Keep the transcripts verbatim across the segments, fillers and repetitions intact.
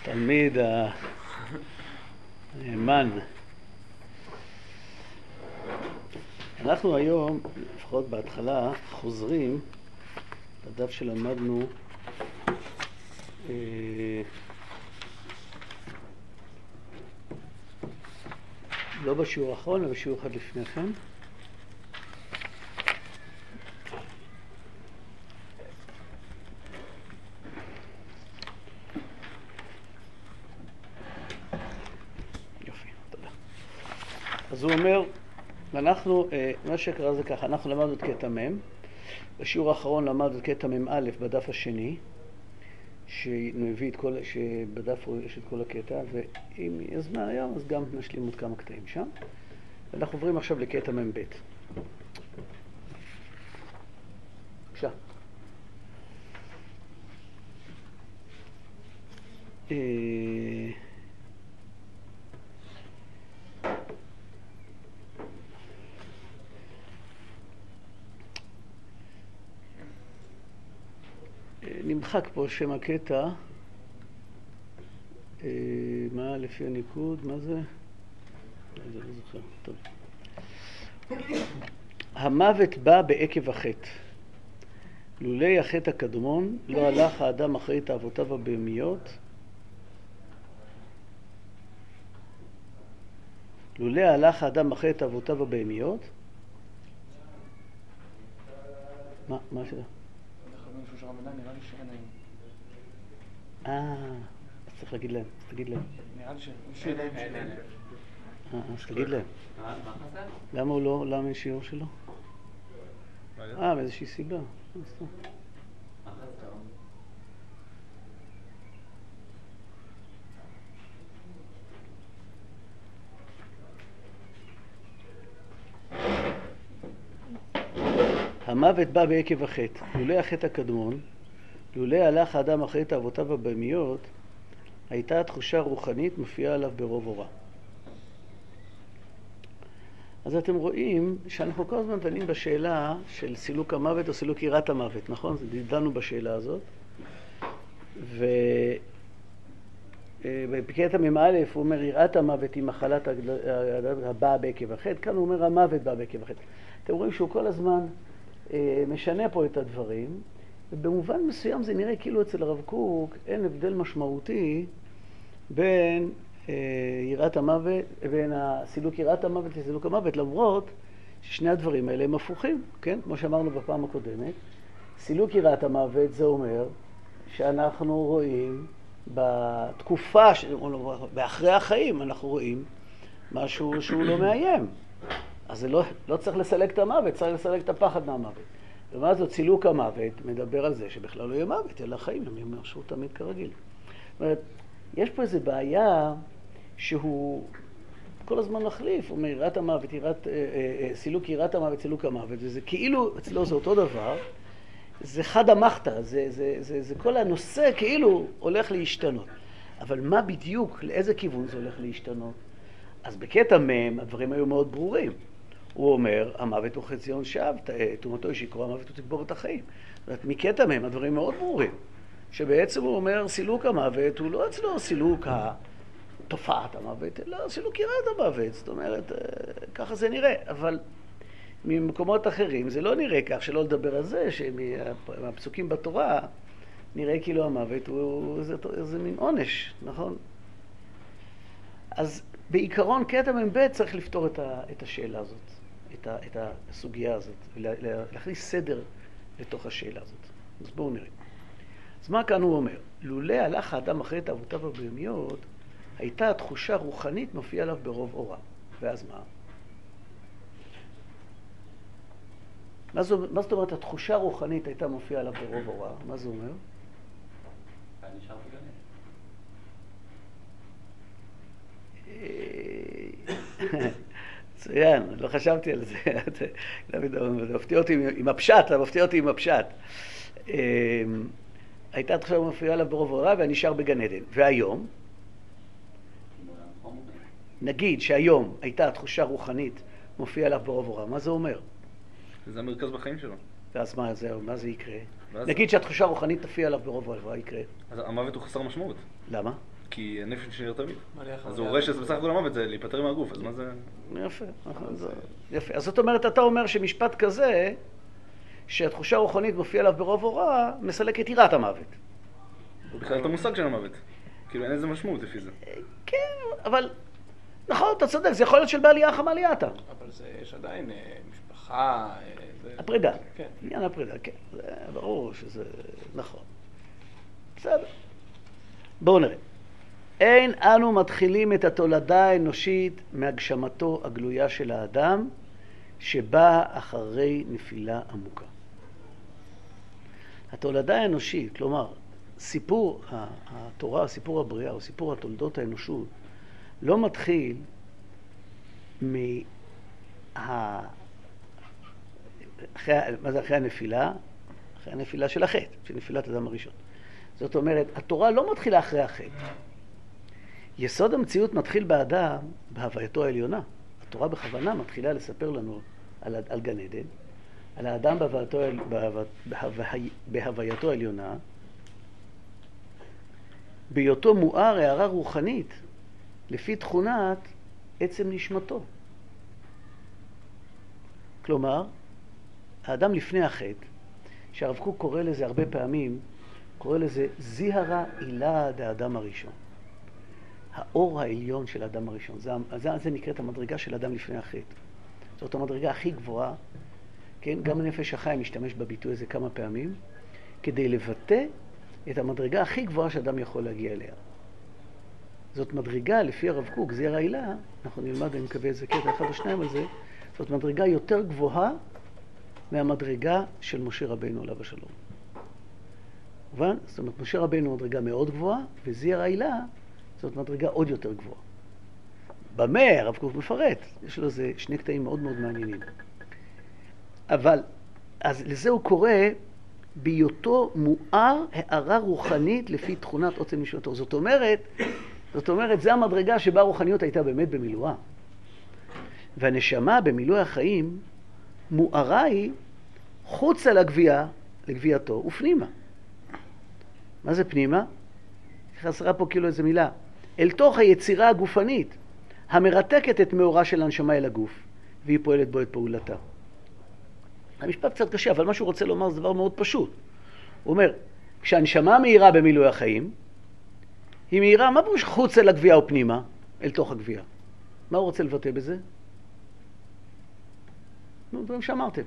תלמיד הנאמן. אנחנו היום, לפחות בהתחלה, חוזרים לדף שלמדנו אה, לא בשיעור האחרון, אלא בשיעור אחד לפני כן. יופי, תודה. אז הוא אומר, ואנחנו, מה שקרה זה ככה, אנחנו למדנו את קטע מ', בשיעור האחרון למדנו את קטע מ' א' בדף השני, שנביא את כל, שבדף יש את כל הקטע, ואם יש זמן היום, אז גם נשלים עוד כמה קטעים שם. ואנחנו עוברים עכשיו לקטע מ' ב'. בבקשה. נמחק פה שם הקטע, מה לפי הניקוד, מה זה? אני לא זוכר, טוב. המוות בא בעקב החטא. לולי החטא הקדמון לא הלך האדם אחרי תאוותיו הבהמיות. לולי הלך האדם אחרי תאוותיו הבהמיות. מה, מה השאלה? נראה לי שאין היום. אה, אז צריך להגיד להם, אז תגיד להם. נראה לי שאין להם. אה, אז תגיד להם. מה חסר? למה הוא לא, למה אין שיעור שלו? אה, מאיזושהי סיבה. מה חסר? המוות בא בעקב החטא. לולי החטא הקדמון, לולי הלך האדם אחרי תאוותיו הבהמיות, הייתה תחושה רוחנית מופיעה עליו ברוב אורה. אז אתם רואים שאנחנו כל הזמן דנים בשאלה של סילוק המוות או סילוק יראת המוות, נכון? דנו בשאלה הזאת. ובקטע מ' א' הוא אומר יראת המוות היא מחלת הבאה בעקב החטא, כאן הוא אומר המוות בא בעקב החטא. אתם רואים שהוא כל הזמן משנה פה את הדברים, ובמובן מסוים זה נראה כאילו אצל הרב קוק אין הבדל משמעותי בין אה, יראת המוות, בין הסילוק יראת המוות לסילוק המוות, למרות ששני הדברים האלה הם הפוכים, כן? כמו שאמרנו בפעם הקודמת, סילוק יראת המוות זה אומר שאנחנו רואים בתקופה, באחרי החיים אנחנו רואים משהו שהוא לא מאיים. אז זה לא, לא צריך לסלק את המוות, צריך לסלק את הפחד מהמוות. ומה זאת, סילוק המוות מדבר על זה שבכלל לא יהיה מוות, אלא חיים, הם ימשו תמיד כרגיל. זאת אומרת, יש פה איזו בעיה שהוא כל הזמן מחליף, הוא אומר, יראת המוות, יראת, אה, אה, סילוק יראת המוות, סילוק המוות, וזה כאילו, אצלו זה אותו דבר, זה חד המחתא, זה, זה, זה, זה כל הנושא כאילו הולך להשתנות. אבל מה בדיוק, לאיזה כיוון זה הולך להשתנות? אז בקטע מ' הדברים היו מאוד ברורים. הוא אומר, המוות הוא חציון שווא, תאומתו היא שיקרו, המוות הוא תגבור את החיים. זאת אומרת, מקטע מהם הדברים מאוד ברורים. שבעצם הוא אומר, סילוק המוות הוא לא אצלו סילוק תופעת המוות, אלא סילוק יראת המוות. זאת אומרת, ככה זה נראה. אבל ממקומות אחרים זה לא נראה כך, שלא לדבר על זה, שמהפסוקים בתורה נראה כאילו המוות הוא איזה, איזה מין עונש, נכון? אז בעיקרון קטע מ' ב' צריך לפתור את, ה, את השאלה הזאת, את, ה, את הסוגיה הזאת, להכניס סדר לתוך השאלה הזאת. אז בואו נראה. אז מה כאן הוא אומר? לולא הלך האדם אחרי תאוותיו הבהמיות, הייתה התחושה רוחנית מופיעה עליו ברוב אורה. ואז מה? מה, זו, מה זאת אומרת התחושה הרוחנית הייתה מופיעה עליו ברוב אורה? מה זה אומר? אני נשאר בגן. מצוין, לא חשבתי על זה. אתה מפתיע אותי עם הפשט, אתה מפתיע אותי עם הפשט. הייתה תחושה מופיעה עליו ברוב אורה והנשאר בגן עדן. והיום, נגיד שהיום הייתה תחושה רוחנית מופיעה עליו ברוב אורה, מה זה אומר? זה המרכז בחיים שלו. ואז מה זה, מה זה יקרה? נגיד שהתחושה הרוחנית תופיע עליו ברוב אורה, יקרה. אז המוות הוא חסר משמעות. למה? כי הנפש נשאר תמיד. מה לי אחר אז זה הוא רואה היה? שבסך הכל המוות זה להיפטר מהגוף, אז מה זה... יפה, נכון, זה... יפה. אז זאת אומרת, אתה אומר שמשפט כזה, שהתחושה הרוחנית מופיעה עליו ברוב הוראה, מסלק את יראת המוות. הוא בכלל את המושג של המוות. כאילו אין איזה משמעות לפי זה. כן, אבל... נכון, אתה צודק, זה יכול להיות של בעלייה חמה עלייתה. אבל זה, יש עדיין אה, משפחה... אה, זה... הפרידה. כן. עניין הפרידה, כן. זה ברור שזה נכון. בסדר. בואו נראה. אין אנו מתחילים את התולדה האנושית מהגשמתו הגלויה של האדם, שבאה אחרי נפילה עמוקה. התולדה האנושית, כלומר, סיפור התורה, סיפור הבריאה, או סיפור התולדות האנושות, לא מתחיל מה... אחרי... מה זה אחרי הנפילה? אחרי הנפילה של החטא, של נפילת אדם הראשון. זאת אומרת, התורה לא מתחילה אחרי החטא. יסוד המציאות מתחיל באדם בהווייתו העליונה. התורה בכוונה מתחילה לספר לנו על, על גן עדן, על האדם בהווייתו, בהווה, בהווה, בהווייתו העליונה, בהיותו מואר הערה רוחנית, לפי תכונת עצם נשמתו. כלומר, האדם לפני החטא, שהרב קוק קורא לזה הרבה פעמים, קורא לזה זיהרה אילה דאדם הראשון. האור העליון של האדם הראשון. זה, זה, זה נקראת המדרגה של האדם לפני החטא. זאת המדרגה הכי גבוהה, כן? גם הנפש החי משתמש בביטוי הזה כמה פעמים, כדי לבטא את המדרגה הכי גבוהה שאדם יכול להגיע אליה. זאת מדרגה, לפי הרב קוק, זיהרה אילה, אנחנו נלמד, אני מקווה איזה קטע אחד או שניים על זה, זאת מדרגה יותר גבוהה מהמדרגה של משה רבינו עליו השלום. מובן? זאת אומרת, משה רבינו מדרגה מאוד גבוהה, וזיהרה אילה זאת מדרגה עוד יותר גבוהה. במה הרב קוק מפרט? יש לו זה שני קטעים מאוד מאוד מעניינים. אבל, אז לזה הוא קורא בהיותו מואר הערה רוחנית לפי תכונת עוצם נשמתו. זאת אומרת, זאת אומרת, זה המדרגה שבה הרוחניות הייתה באמת במילואה. והנשמה במילוי החיים מוארה היא חוצה לגבייה, לגבייתו ופנימה. מה זה פנימה? חסרה פה כאילו איזו מילה. אל תוך היצירה הגופנית, המרתקת את מאורה של הנשמה אל הגוף, והיא פועלת בו את פעולתה. המשפט קצת קשה, אבל מה שהוא רוצה לומר זה דבר מאוד פשוט. הוא אומר, כשהנשמה מהירה במילוי החיים, היא מהירה, מה פירוש חוצה לגבייה ופנימה? אל תוך הגבייה. מה הוא רוצה לבטא בזה? נו, דברים שאמרתם.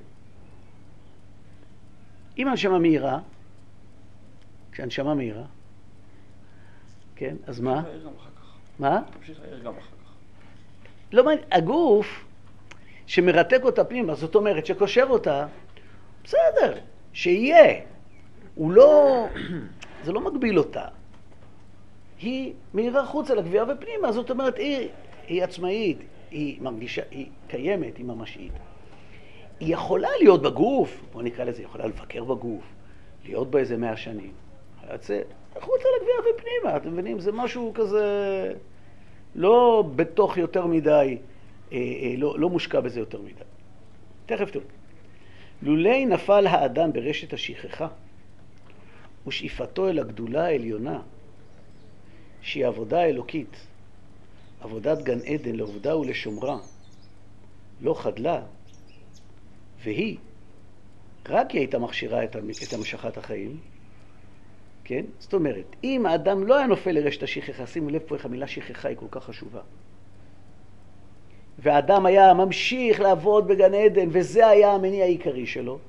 אם הנשמה מהירה, כשהנשמה מהירה, כן, אז מה? תמשיך להעיר גם אחר כך. מה? תמשיך להעיר גם אחר כך. לא מעניין, הגוף שמרתק אותה פנימה, זאת אומרת שקושר אותה, בסדר, שיהיה. הוא לא, זה לא מגביל אותה. היא מהירה חוצה לגבייה ופנימה, זאת אומרת, היא, היא עצמאית, היא מרגישה, היא קיימת, היא ממשית. היא יכולה להיות בגוף, בוא נקרא לזה, היא יכולה לבקר בגוף, להיות בה איזה מאה שנים. לצאת חוצה לגבייה ופנימה, אתם מבינים? זה משהו כזה לא בתוך יותר מדי, אה, אה, לא, לא מושקע בזה יותר מדי. תכף תראו. לולי נפל האדם ברשת השכחה, ושאיפתו אל הגדולה העליונה, שהיא עבודה אלוקית, עבודת גן עדן לעובדה ולשומרה, לא חדלה, והיא, רק היא הייתה מכשירה את המשכת החיים, כן? זאת אומרת, אם האדם לא היה נופל לרשת השכחה, שימו לב פה איך המילה שכחה היא כל כך חשובה. והאדם היה ממשיך לעבוד בגן עדן, וזה היה המניע העיקרי שלו,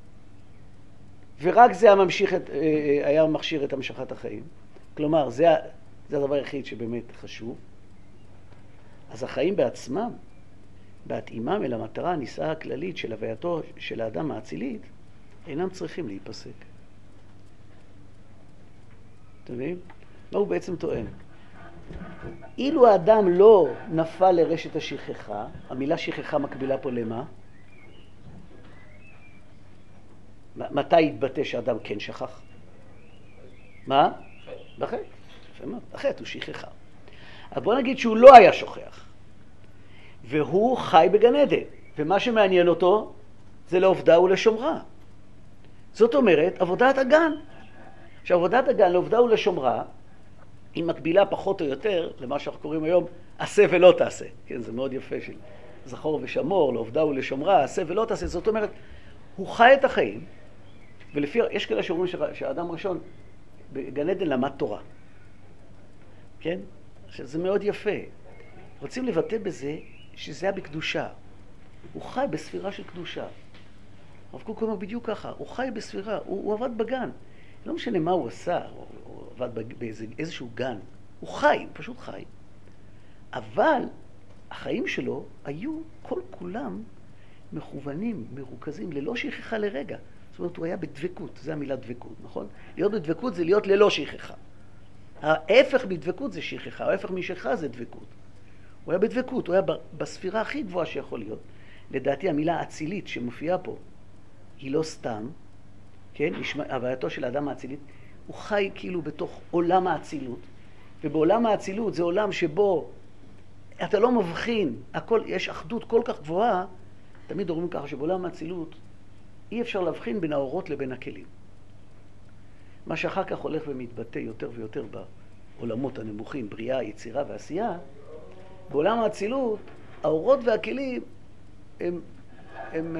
ורק זה היה, ממשיך את, היה מכשיר את המשכת החיים. כלומר, זה, זה הדבר היחיד שבאמת חשוב. אז החיים בעצמם, בהתאימם אל המטרה הנישאה הכללית של הווייתו של האדם האצילית, אינם צריכים להיפסק. אתם מבינים? מה הוא בעצם טוען? אילו האדם לא נפל לרשת השכחה, המילה שכחה מקבילה פה למה? מתי יתבטא שהאדם כן שכח? מה? בחטא. יפה מאוד. בחטא הוא שכחה. אז בוא נגיד שהוא לא היה שוכח. והוא חי בגן עדן. ומה שמעניין אותו זה לעובדה ולשומרה. זאת אומרת, עבודת הגן. שעבודת הגן לעובדה ולשומרה היא מקבילה פחות או יותר למה שאנחנו קוראים היום, עשה ולא תעשה. כן, זה מאוד יפה של זכור ושמור, לעובדה ולשומרה, עשה ולא תעשה. זאת אומרת, הוא חי את החיים, ולפי, יש כאלה שאומרים שהאדם הראשון בגן עדן למד תורה. כן? עכשיו, זה מאוד יפה. רוצים לבטא בזה שזה היה בקדושה. הוא חי בספירה של קדושה. הרב קוק אומר בדיוק ככה, הוא חי בספירה, הוא, הוא עבד בגן. לא משנה מה הוא עשה, הוא, הוא עבד באיזשהו גן. הוא חי, הוא פשוט חי. אבל החיים שלו היו כל כולם מכוונים, מרוכזים, ללא שכחה לרגע. זאת אומרת, הוא היה בדבקות, זו המילה דבקות, נכון? להיות בדבקות זה להיות ללא שכחה. ההפך מדבקות זה שכחה, ההפך משכחה זה דבקות. הוא היה בדבקות, הוא היה בספירה הכי גבוהה שיכול להיות. לדעתי המילה אצילית שמופיעה פה היא לא סתם, כן? הווייתו של האדם האצילית, הוא חי כאילו בתוך עולם האצילות, ובעולם האצילות זה עולם שבו אתה לא מבחין, הכל, יש אחדות כל כך גבוהה, תמיד אומרים ככה שבעולם האצילות אי אפשר להבחין בין האורות לבין הכלים. מה שאחר כך הולך ומתבטא יותר ויותר בעולמות הנמוכים, בריאה, יצירה ועשייה, בעולם האצילות, האורות והכלים הם, הם,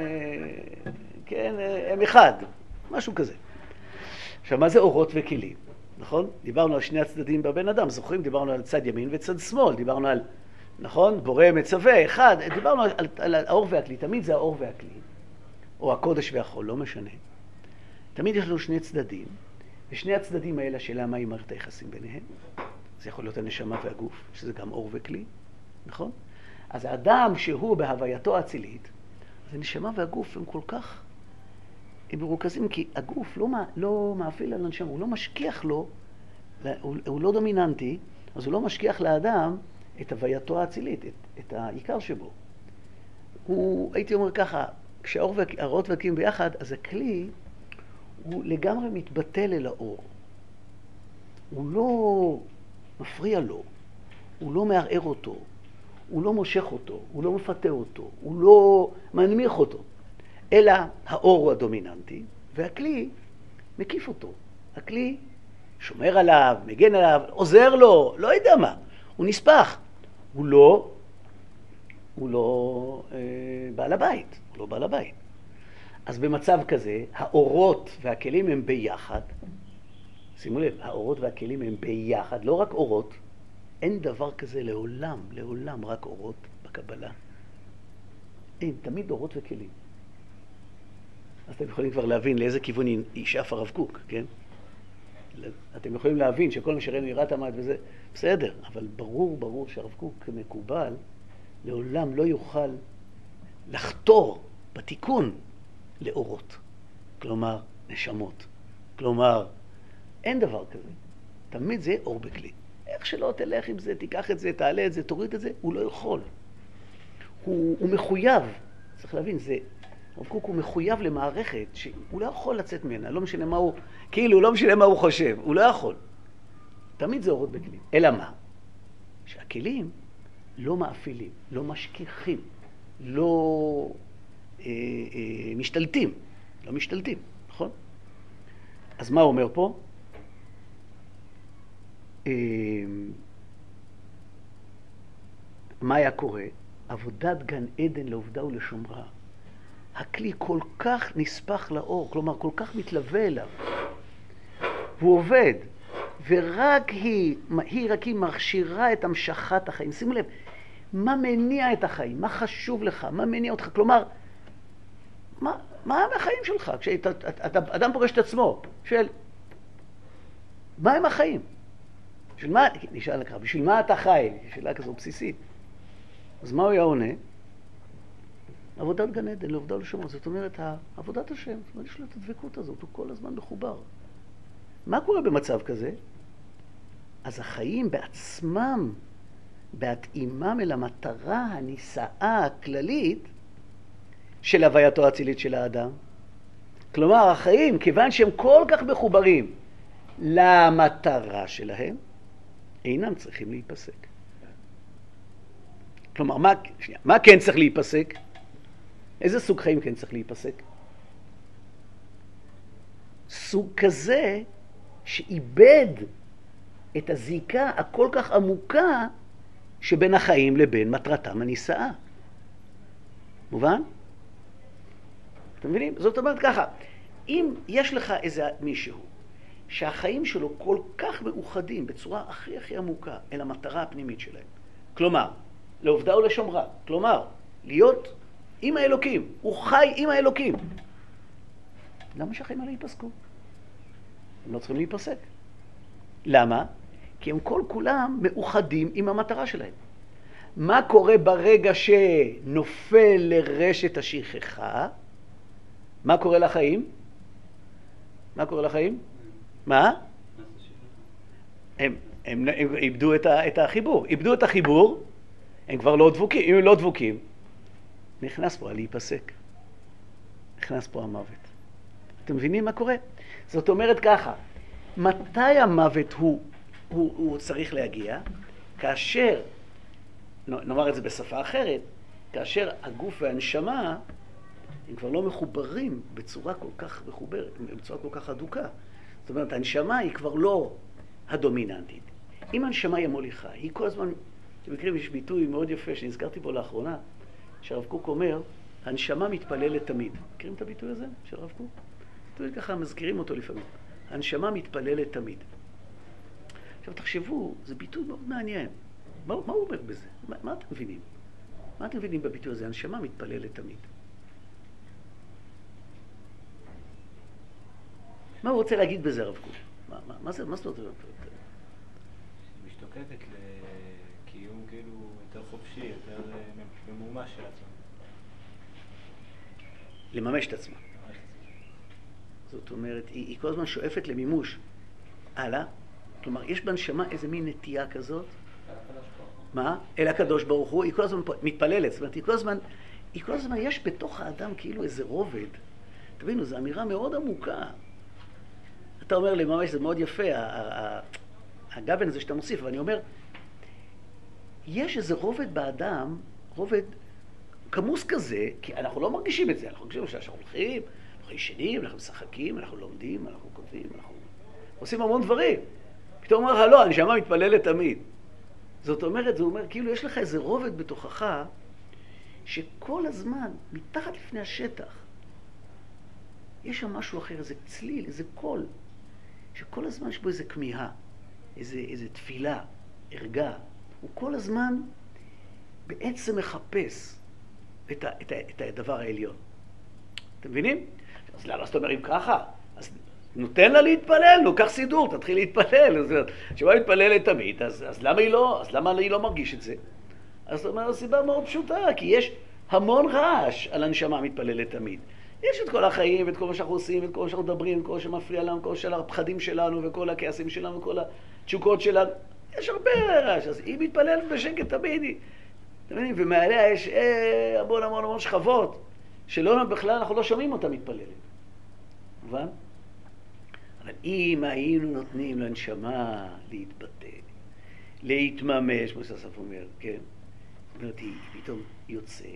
כן, הם אחד, משהו כזה. עכשיו, מה זה אורות וכלים? נכון? דיברנו על שני הצדדים בבן אדם, זוכרים? דיברנו על צד ימין וצד שמאל, דיברנו על, נכון? בורא מצווה, אחד, דיברנו על, על, על האור והכלי, תמיד זה האור והכלי, או הקודש והחול, לא משנה. תמיד יש לנו שני צדדים, ושני הצדדים האלה, השאלה מהי מערכת היחסים ביניהם. זה יכול להיות הנשמה והגוף, שזה גם אור וכלי, נכון? אז האדם שהוא בהווייתו האצילית, אז הנשמה והגוף הם כל כך, הם מרוכזים, כי הגוף לא, לא מאפיל על הנשמה, הוא לא משכיח לו, הוא, הוא לא דומיננטי, אז הוא לא משכיח לאדם את הווייתו האצילית, את, את העיקר שבו. הוא, הייתי אומר ככה, כשהאורות והכלים ביחד, אז הכלי הוא לגמרי מתבטל אל האור. הוא לא מפריע לו, הוא לא מערער אותו, הוא לא מושך אותו, הוא לא מפתה אותו, הוא לא מנמיך אותו, אלא האור הוא הדומיננטי, והכלי מקיף אותו. הכלי שומר עליו, מגן עליו, עוזר לו, לא יודע מה, הוא נספח. הוא לא, הוא לא אה, בעל הבית, הוא לא בעל הבית. אז במצב כזה, האורות והכלים הם ביחד. שימו לב, האורות והכלים הם ביחד, לא רק אורות. אין דבר כזה לעולם, לעולם רק אורות בקבלה. אין, תמיד אורות וכלים. אז אתם יכולים כבר להבין לאיזה כיוון ישאף הרב קוק, כן? אתם יכולים להבין שכל מה שראינו יראת המוות וזה בסדר, אבל ברור, ברור שהרב קוק כמקובל לעולם לא יוכל לחתור בתיקון לאורות. כלומר, נשמות. כלומר, אין דבר כזה. תמיד זה אור בכלי. איך שלא תלך עם זה, תיקח את זה, תעלה את זה, תוריד את זה, הוא לא יכול. הוא, הוא מחויב. צריך להבין, זה, הרב קוק הוא מחויב למערכת שהוא לא יכול לצאת ממנה, לא משנה מה הוא, כאילו, לא משנה מה הוא חושב, הוא לא יכול. תמיד זה אורות בכלים. אלא מה? שהכלים לא מאפילים, לא משכיחים, לא אה, אה, משתלטים, לא משתלטים, נכון? אז מה הוא אומר פה? אה, מה היה קורה? עבודת גן עדן לעובדה ולשומרה. הכלי כל כך נספח לאור, כלומר כל כך מתלווה אליו. והוא עובד, ורק היא, היא רק היא מכשירה את המשכת החיים. שימו לב, מה מניע את החיים? מה חשוב לך? מה מניע אותך? כלומר, מה, מה החיים שלך? כשאתה אתה, אדם פוגש את עצמו, של מה הם החיים? בשביל מה, נשאל לך, בשביל מה אתה חי? שאלה כזו בסיסית. אז מה הוא היה עונה? עבודת גן עדן, לעובדה ולשומרה. זאת אומרת, עבודת השם, זאת אומרת, יש לו את הדבקות הזאת, הוא כל הזמן מחובר. מה קורה במצב כזה? אז החיים בעצמם, בהתאימם אל המטרה הנישאה הכללית של הווייתו האצילית של האדם. כלומר, החיים, כיוון שהם כל כך מחוברים למטרה שלהם, אינם צריכים להיפסק. כלומר, מה, שנייה, מה כן צריך להיפסק? איזה סוג חיים כן צריך להיפסק? סוג כזה שאיבד את הזיקה הכל כך עמוקה שבין החיים לבין מטרתם הנישאה. מובן? אתם מבינים? זאת אומרת ככה, אם יש לך איזה מישהו שהחיים שלו כל כך מאוחדים בצורה הכי הכי עמוקה אל המטרה הפנימית שלהם, כלומר, לעובדה ולשומרה, כלומר, להיות עם האלוקים, הוא חי עם האלוקים. למה שהחיים האלה ייפסקו? הם לא צריכים להיפסק. למה? כי הם כל כולם מאוחדים עם המטרה שלהם. מה קורה ברגע שנופל לרשת השכחה? מה קורה לחיים? מה קורה לחיים? מה? הם, הם, הם איבדו את, ה, את החיבור. איבדו את החיבור, הם כבר לא דבוקים. אם הם לא דבוקים, נכנס פה להיפסק. נכנס פה המוות. אתם מבינים מה קורה? זאת אומרת ככה, מתי המוות הוא, הוא, הוא צריך להגיע? כאשר, נאמר את זה בשפה אחרת, כאשר הגוף והנשמה הם כבר לא מחוברים בצורה כל כך מחוברת, בצורה כל כך הדוקה. זאת אומרת, הנשמה היא כבר לא הדומיננטית. אם הנשמה היא המוליכה, היא כל הזמן, במקרים יש ביטוי מאוד יפה שנזכרתי בו לאחרונה, שהרב קוק אומר, הנשמה מתפללת תמיד. מכירים את הביטוי הזה של הרב קוק? ביטוי ככה מזכירים אותו לפעמים. הנשמה מתפללת תמיד. עכשיו תחשבו, זה ביטוי מאוד מעניין. מה, מה הוא אומר בזה? מה, מה אתם מבינים? מה אתם מבינים בביטוי הזה? הנשמה מתפללת תמיד. מה הוא רוצה להגיד בזה, הרב קוק? מה, מה, מה זה, מה זאת אומרת? משתוקקת לקיום כאילו יותר חופשי, יותר ממומש של עצמה. לממש את עצמה. זאת אומרת, היא, היא כל הזמן שואפת למימוש. הלאה. כלומר, יש בנשמה איזה מין נטייה כזאת. מה? אל הקדוש ברוך הוא. היא כל הזמן מתפללת. זאת אומרת, היא כל הזמן, היא כל הזמן, יש בתוך האדם כאילו איזה רובד. תבינו, זו אמירה מאוד עמוקה. אתה אומר לי, ממש, זה מאוד יפה, הגוון הזה שאתה מוסיף, ואני אומר, יש איזה רובד באדם, רובד כמוס כזה, כי אנחנו לא מרגישים את זה, אנחנו מרגישים שאנחנו הולכים, אנחנו ישנים, אנחנו משחקים, אנחנו לומדים, אנחנו כותבים, אנחנו עושים המון דברים. פתאום אומר לך, לא, הנשמה מתפללת תמיד. זאת אומרת, זה אומר, כאילו יש לך איזה רובד בתוכך, שכל הזמן, מתחת לפני השטח, יש שם משהו אחר, איזה צליל, איזה קול, שכל הזמן יש בו איזה כמיהה, איזה, איזה תפילה, ערגה. הוא כל הזמן בעצם מחפש את, ה, את, ה, את הדבר העליון. אתם מבינים? אז למה זאת אומרת ככה? אז נותן לה להתפלל, נו, קח סידור, תתחיל להתפלל. כשבא להתפללת תמיד, אז, אז למה היא לא, אז למה היא לא מרגיש את זה? אז זאת אומרת, הסיבה מאוד פשוטה, כי יש המון רעש על הנשמה מתפללת תמיד. יש את כל החיים, ואת כל מה שאנחנו עושים, ואת כל מה שאנחנו מדברים, ואת כל מה שמפריע לנו, כל של הפחדים שלנו, וכל הכעסים שלנו, וכל התשוקות שלנו. יש הרבה רעש, אז היא מתפללת בשקט תמיד. אתם מבינים? ומעליה יש אה, המון המון המון שכבות, שלא בכלל אנחנו לא שומעים אותה מתפללת. מובן? אבל אם היינו נותנים לנשמה להתבטא, להתממש, כמו שהסף אומר, כן? זאת אומרת, היא פתאום יוצאת,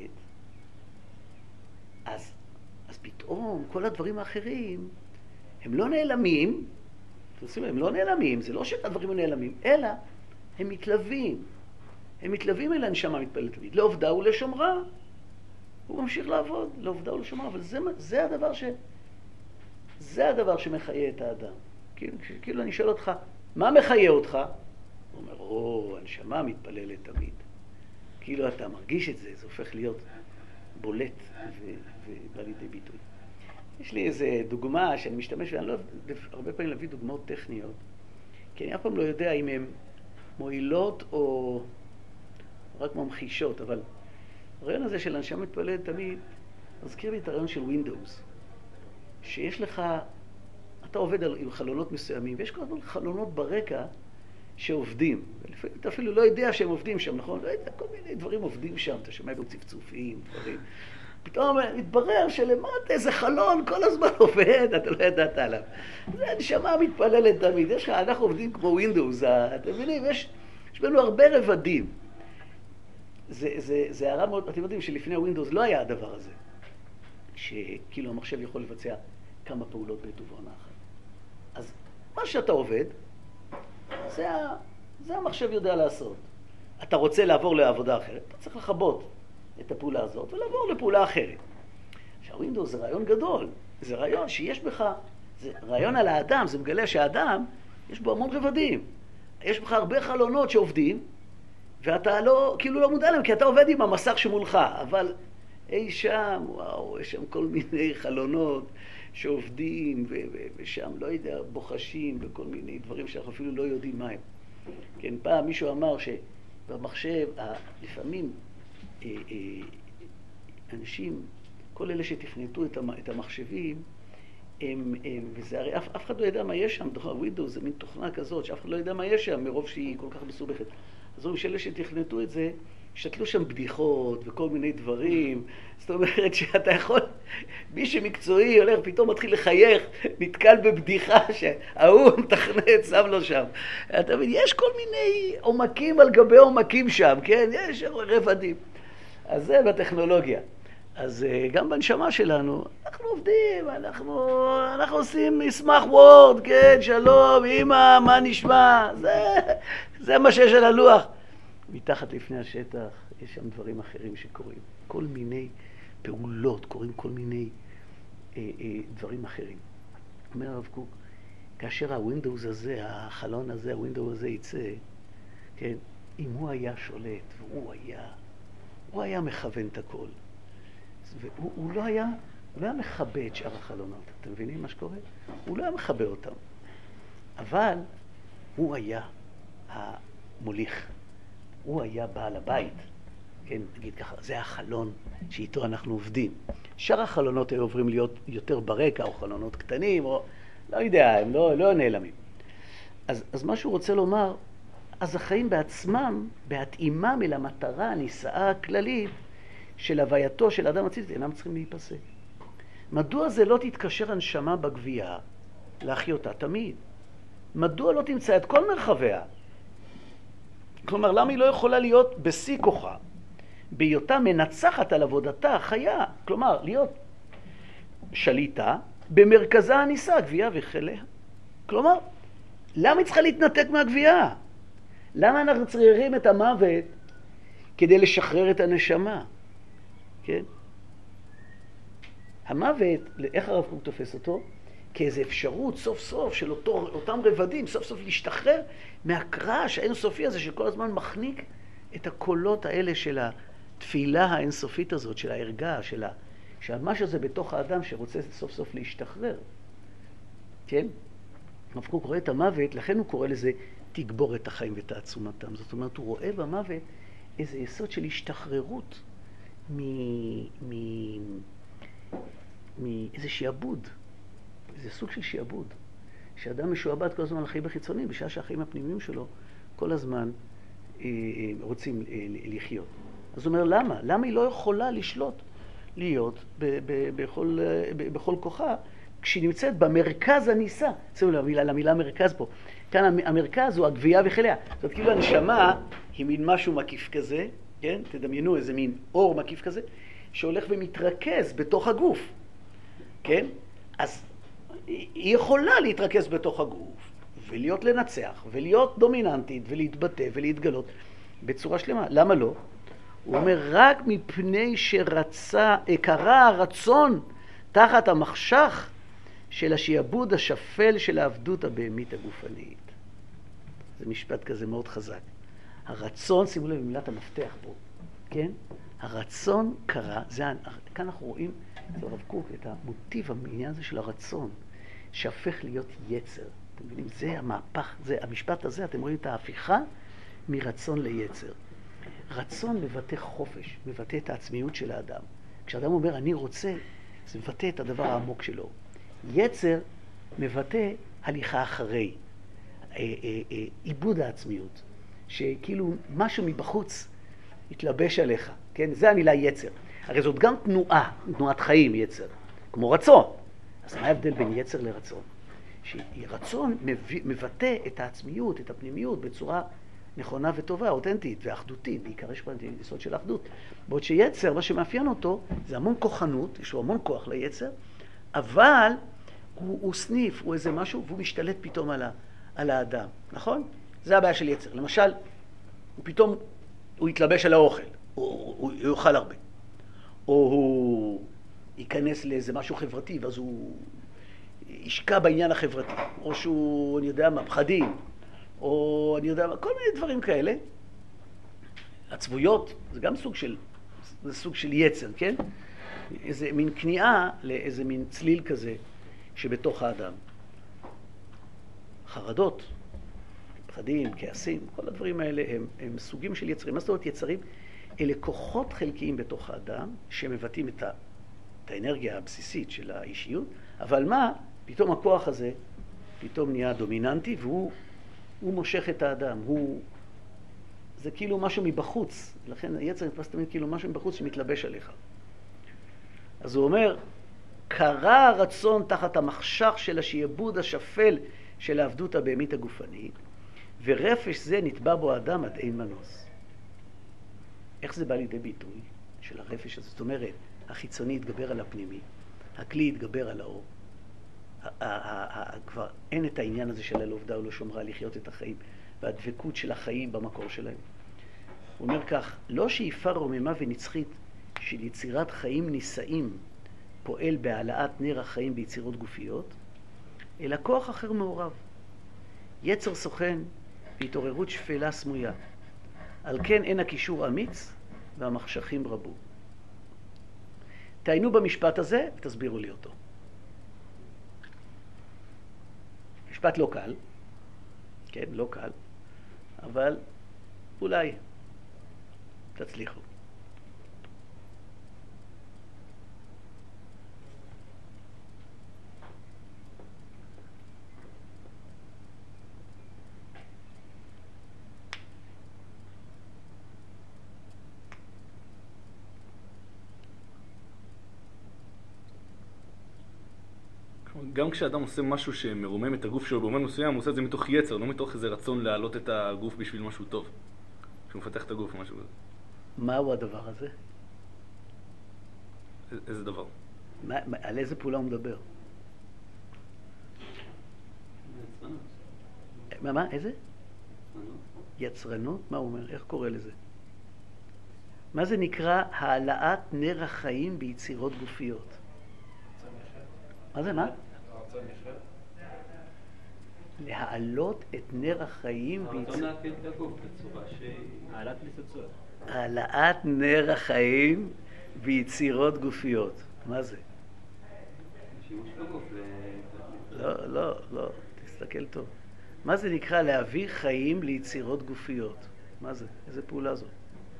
אז אז פתאום כל הדברים האחרים הם לא נעלמים, הם לא נעלמים, זה לא שהדברים נעלמים, אלא הם מתלווים. הם מתלווים אל הנשמה מתפללת תמיד, לעובדה ולשומרה. הוא ממשיך לעבוד, לעובדה ולשומרה, אבל זה, זה הדבר ש... זה הדבר שמחיה את האדם. כאילו, כאילו אני שואל אותך, מה מחיה אותך? הוא אומר, או, הנשמה מתפללת תמיד. כאילו אתה מרגיש את זה, זה הופך להיות בולט ובא לידי ביטוי. יש לי איזו דוגמה שאני משתמש, ואני לא אוהב הרבה פעמים להביא דוגמאות טכניות, כי אני אף פעם לא יודע אם הן מועילות או רק ממחישות, אבל הרעיון הזה של הנשמה מתפללת תמיד מזכיר לי את הרעיון של Windows, שיש לך, אתה עובד עם חלונות מסוימים, ויש כל הזמן חלונות ברקע שעובדים, ולפעמים אתה אפילו לא יודע שהם עובדים שם, נכון? לא יודע, כל מיני דברים עובדים שם, אתה שומע גם צפצופים, דברים. פתאום מתברר שלמטה איזה חלון כל הזמן עובד, אתה לא ידעת עליו. זה הנשמה מתפללת תמיד, יש לך, אנחנו עובדים כמו Windows, אתם מבינים, יש, יש בנו הרבה רבדים. זה, זה, זה הרע מאוד, אתם יודעים שלפני Windows לא היה הדבר הזה, שכאילו המחשב יכול לבצע כמה פעולות בעת ובעונה אחת. אז מה שאתה עובד, זה זה, ה, זה המחשב יודע לעשות. אתה רוצה לעבור לעבודה אחרת, אתה צריך לכבות את הפעולה הזאת ולעבור לפעולה אחרת. עכשיו, ווינדוס זה רעיון גדול. זה רעיון שיש בך, זה רעיון על האדם, זה מגלה שהאדם, יש בו המון רבדים. יש בך הרבה חלונות שעובדים, ואתה לא, כאילו לא מודע להם, כי אתה עובד עם המסך שמולך, אבל אי שם, וואו, יש שם כל מיני חלונות שעובדים, ו- ו- ושם, לא יודע, בוחשים, וכל מיני דברים שאנחנו אפילו לא יודעים מה הם. כן, פעם מישהו אמר שבמחשב, לפעמים אה, אה, אנשים, כל אלה שתכנתו את המחשבים, הם, הם, וזה הרי אף, אף אחד לא יודע מה יש שם, ווינדוס זה מין תוכנה כזאת, שאף אחד לא יודע מה יש שם, מרוב שהיא כל כך מסובכת. אז אומרים שאלה שתכנתו את זה, שתלו שם בדיחות וכל מיני דברים, זאת אומרת שאתה יכול, מי שמקצועי הולך, פתאום מתחיל לחייך, נתקל בבדיחה שההוא מתכנת, שם לו שם. אתה מבין, יש כל מיני עומקים על גבי עומקים שם, כן? יש רבדים. אז זה בטכנולוגיה. אז גם בנשמה שלנו, אנחנו עובדים, אנחנו, אנחנו עושים מסמך וורד, כן, שלום, אמא, מה נשמע? זה, זה מה שיש על הלוח. מתחת לפני השטח יש שם דברים אחרים שקורים. כל מיני פעולות, קורים כל מיני אה, אה, דברים אחרים. אומר הרב קוק, כאשר הווינדוס הזה, החלון הזה, הווינדוס הזה יצא, כן, אם הוא היה שולט, והוא היה, הוא היה מכוון את הכל. והוא הוא לא היה, הוא לא היה מכבה את שאר החלונות. אתם מבינים מה שקורה? הוא לא היה מכבה אותם. אבל הוא היה המוליך. הוא היה בעל הבית. כן, נגיד ככה, זה החלון שאיתו אנחנו עובדים. שאר החלונות היו עוברים להיות יותר ברקע, או חלונות קטנים, או לא יודע, הם לא, לא נעלמים. אז, אז מה שהוא רוצה לומר, אז החיים בעצמם, בהתאימם אל המטרה, הנישאה הכללית, של הווייתו של האדם הציצית, אינם צריכים להיפסק. מדוע זה לא תתקשר הנשמה בגבייה להחיותה תמיד? מדוע לא תמצא את כל מרחביה? כלומר, למה היא לא יכולה להיות בשיא כוחה? בהיותה מנצחת על עבודתה החיה, כלומר, להיות שליטה במרכזה הניסה, גבייה וחליה. כלומר, למה היא צריכה להתנתק מהגבייה? למה אנחנו צריכים את המוות כדי לשחרר את הנשמה? כן? המוות, איך הרב קוק תופס אותו? כאיזו אפשרות סוף סוף של אותו, אותם רבדים, סוף סוף להשתחרר מהקרש האינסופי הזה שכל הזמן מחניק את הקולות האלה של התפילה האינסופית הזאת, של ההרגע, של ה... שהמש הזה בתוך האדם שרוצה סוף סוף להשתחרר. כן? הרב קוק רואה את המוות, לכן הוא קורא לזה תגבור את החיים ותעצומתם. זאת אומרת, הוא רואה במוות איזה יסוד של השתחררות מאיזה שיעבוד, איזה סוג של שיעבוד, שאדם משועבד כל הזמן לחיים החיצוניים, בשעה שהחיים הפנימיים שלו כל הזמן אה, רוצים אה, לחיות. אז הוא אומר, למה? למה היא לא יכולה לשלוט, להיות ב- ב- בכל, ב- בכל כוחה, כשהיא נמצאת במרכז הניסה? שימו לב למילה, למילה מרכז פה. כאן המרכז הוא הגבייה וחליה. זאת אומרת, כאילו הנשמה היא מין משהו מקיף כזה, כן? תדמיינו איזה מין אור מקיף כזה, שהולך ומתרכז בתוך הגוף, כן? אז היא יכולה להתרכז בתוך הגוף, ולהיות לנצח, ולהיות דומיננטית, ולהתבטא, ולהתגלות בצורה שלמה. למה לא? הוא אומר, רק מפני שרצה, קרה הרצון תחת המחשך של השיעבוד השפל של העבדות הבהמית הגופנית. זה משפט כזה מאוד חזק. הרצון, שימו לב במילת המפתח פה, כן? הרצון קרה, זה, כאן אנחנו רואים את הרב קוק, את המוטיב, העניין הזה של הרצון, שהפך להיות יצר. אתם מבינים? זה המהפך, זה, המשפט הזה, אתם רואים את ההפיכה מרצון ליצר. רצון מבטא חופש, מבטא את העצמיות של האדם. כשאדם אומר, אני רוצה, זה מבטא את הדבר העמוק שלו. יצר מבטא הליכה אחרי, עיבוד העצמיות. שכאילו משהו מבחוץ יתלבש עליך, כן? זה המילה יצר. הרי זאת גם תנועה, תנועת חיים יצר, כמו רצון. אז מה ההבדל בין יצר לרצון? שרצון מבטא את העצמיות, את הפנימיות, בצורה נכונה וטובה, אותנטית ואחדותית, בעיקר יש פה יסוד של אחדות. בעוד שיצר, מה שמאפיין אותו, זה המון כוחנות, יש לו המון כוח ליצר, אבל הוא, הוא סניף, הוא איזה משהו, והוא משתלט פתאום על, ה, על האדם, נכון? זה הבעיה של יצר. למשל, הוא פתאום, הוא יתלבש על האוכל, הוא, הוא, הוא יאכל הרבה. או הוא ייכנס לאיזה משהו חברתי, ואז הוא ישקע בעניין החברתי. או שהוא, אני יודע מה, פחדים, או אני יודע מה, כל מיני דברים כאלה. עצבויות, זה גם סוג של, זה סוג של יצר, כן? איזה מין כניעה לאיזה מין צליל כזה שבתוך האדם. חרדות, פחדים, כעסים, כל הדברים האלה הם, הם סוגים של יצרים. מה זאת אומרת יצרים? אלה כוחות חלקיים בתוך האדם שמבטאים את, ה, את האנרגיה הבסיסית של האישיות, אבל מה? פתאום הכוח הזה פתאום נהיה דומיננטי והוא הוא מושך את האדם. הוא, זה כאילו משהו מבחוץ, לכן היצר נתפס תמיד כאילו משהו מבחוץ שמתלבש עליך. אז הוא אומר, קרא הרצון תחת המחשך של השיעבוד השפל של העבדות הבהמית הגופנית, ורפש זה נטבע בו האדם עד אין מנוס. איך זה בא לידי ביטוי של הרפש הזה? זאת אומרת, החיצוני יתגבר על הפנימי, הכלי יתגבר על האור. כבר אין את העניין הזה של הלא עבדה ולא שומרה לחיות את החיים, והדבקות של החיים במקור שלהם. הוא אומר כך, לא שאיפה רוממה ונצחית של יצירת חיים נישאים פועל בהעלאת נר החיים ביצירות גופיות, אלא כוח אחר מעורב. יצר סוכן והתעוררות שפלה סמויה. על כן אין הקישור אמיץ והמחשכים רבו. תעיינו במשפט הזה ותסבירו לי אותו. משפט לא קל, כן, לא קל, אבל אולי תצליחו. גם כשאדם עושה משהו שמרומם את הגוף שלו באומן מסוים, הוא עושה את זה מתוך יצר, לא מתוך איזה רצון להעלות את הגוף בשביל משהו טוב. כשהוא מפתח את הגוף או משהו כזה. מהו הדבר הזה? איזה דבר? מה, על איזה פעולה הוא מדבר? יצרנות. מה, מה? איזה? יצרנות. יצרנות? מה הוא אומר? איך קורא לזה? מה זה נקרא העלאת נר החיים ביצירות גופיות? מה זה, מה? להעלות את נר החיים הרצון ביצירות... להפעיל את הגוף בצורה שהיא העלת ניצוצות. העלאת נר החיים ביצירות גופיות. מה זה? שימוש בגוף ל... לא, לא, לא. תסתכל טוב. מה זה נקרא להביא חיים ליצירות גופיות? מה זה? איזה פעולה זו?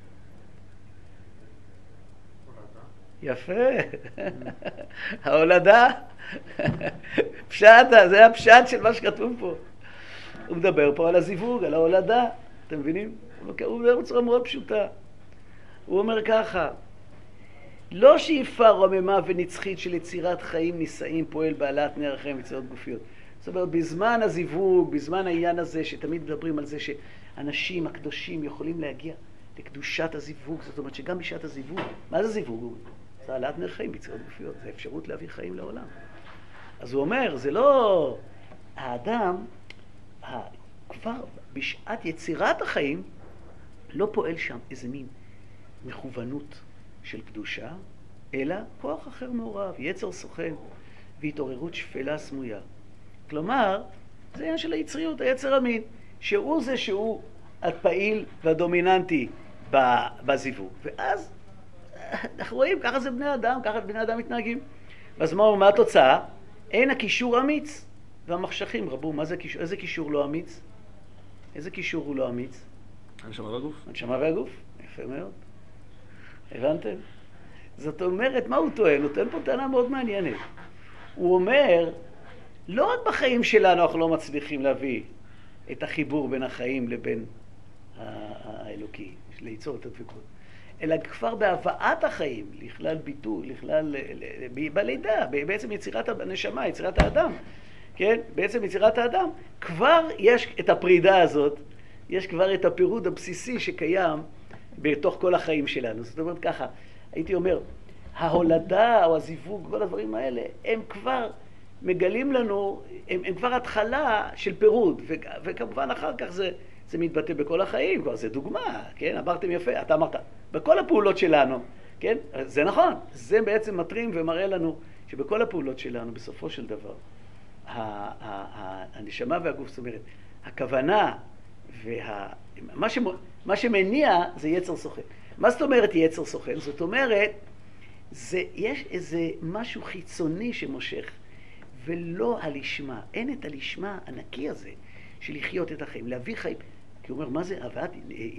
יפה. ההולדה. פשט, זה הפשט של מה שכתוב פה. הוא מדבר פה על הזיווג, על ההולדה. אתם מבינים? הוא מדבר בצורה מאוד פשוטה. הוא אומר ככה, לא שאיפה רוממה ונצחית של יצירת חיים נישאים פועל בעלת נר החיים ויצירות גופיות. זאת אומרת, בזמן הזיווג, בזמן העניין הזה, שתמיד מדברים על זה שאנשים הקדושים יכולים להגיע לקדושת הזיווג, זאת אומרת שגם בשעת הזיווג, מה זה זיווג? זה העלאת נר חיים ויצירות גופיות, זה אפשרות להביא חיים לעולם. אז הוא אומר, זה לא... האדם, כבר בשעת יצירת החיים, לא פועל שם איזה מין מכוונות של קדושה, אלא כוח אחר מעורב, יצר סוכן והתעוררות שפלה סמויה. כלומר, זה העניין של היצריות, היצר המין, שהוא זה שהוא הפעיל והדומיננטי בזיווג. ואז אנחנו רואים, ככה זה בני אדם, ככה בני אדם מתנהגים. ואז מה, מה התוצאה? אין הקישור אמיץ והמחשכים רבו. מה זה קישור? איזה קישור לא אמיץ? איזה קישור הוא לא אמיץ? הנשמה והגוף. הנשמה והגוף, יפה מאוד. הבנתם? זאת אומרת, מה הוא טוען? הוא טוען פה טענה מאוד מעניינת. הוא אומר, לא רק בחיים שלנו אנחנו לא מצליחים להביא את החיבור בין החיים לבין האלוקי, ליצור את הדבקות, אלא כבר בהבאת החיים, לכלל ביטוי, לכלל, בלידה, בעצם יצירת הנשמה, יצירת האדם, כן? בעצם יצירת האדם, כבר יש את הפרידה הזאת, יש כבר את הפירוד הבסיסי שקיים בתוך כל החיים שלנו. זאת אומרת ככה, הייתי אומר, ההולדה או הזיווג, כל הדברים האלה, הם כבר מגלים לנו, הם, הם כבר התחלה של פירוד, ו, וכמובן אחר כך זה, זה מתבטא בכל החיים, כבר זה דוגמה, כן? אמרתם יפה, אתה אמרת, בכל הפעולות שלנו, כן? זה נכון, זה בעצם מטרים ומראה לנו שבכל הפעולות שלנו, בסופו של דבר, הנשמה והגוף, זאת אומרת, הכוונה וה... מה, שמ... מה שמניע זה יצר סוכן. מה זאת אומרת יצר סוכן? זאת אומרת, זה... יש איזה משהו חיצוני שמושך, ולא הלשמה. אין את הלשמה הנקי הזה של לחיות את החיים, להביא חיים. כי הוא אומר, מה זה הבאת...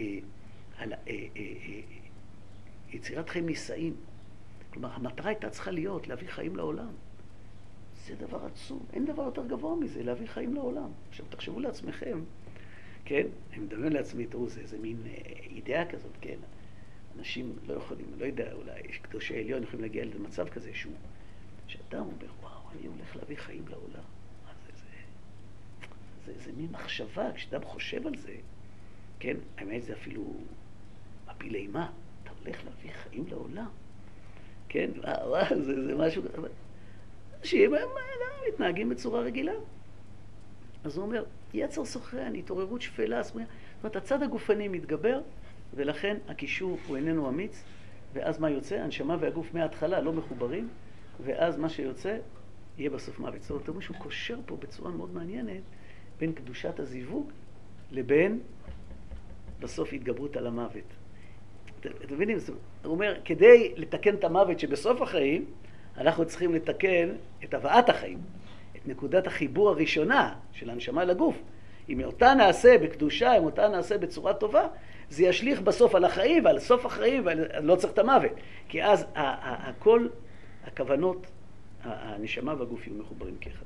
יצירת חיים נישאים. כלומר, המטרה הייתה צריכה להיות להביא חיים לעולם. זה דבר עצום. אין דבר יותר גבוה מזה, להביא חיים לעולם. עכשיו, תחשבו לעצמכם, כן? אני מדמיין לעצמי, תראו, זה איזה מין אידאה כזאת, כן? אנשים לא יכולים, לא יודע, אולי קדושי עליון יכולים להגיע למצב כזה שהוא, שאדם אומר, וואו, אני הולך להביא חיים לעולם. זה, זה, זה, זה מין מחשבה, כשאדם חושב על זה, כן? האמת זה אפילו מפיל אימה. אתה הולך להביא חיים לעולם. כן? וואו, וואו, זה, זה משהו... אנשים הם מתנהגים בצורה רגילה. אז הוא אומר, יצר סוכן, התעוררות שפלה, זאת אומרת, הצד הגופני מתגבר, ולכן הקישור הוא איננו אמיץ, ואז מה יוצא? הנשמה והגוף מההתחלה לא מחוברים, ואז מה שיוצא יהיה בסוף מוות. זאת אומרת, שהוא קושר פה בצורה מאוד מעניינת בין קדושת הזיווג לבין בסוף התגברות על המוות. אתם מבינים? הוא אומר, כדי לתקן את המוות שבסוף החיים, אנחנו צריכים לתקן את הבאת החיים, את נקודת החיבור הראשונה של הנשמה לגוף. אם אותה נעשה בקדושה, אם אותה נעשה בצורה טובה, זה ישליך בסוף על החיים ועל סוף החיים, ולא צריך את המוות. כי אז הכל, הכוונות, הנשמה והגוף יהיו מחוברים כאחד.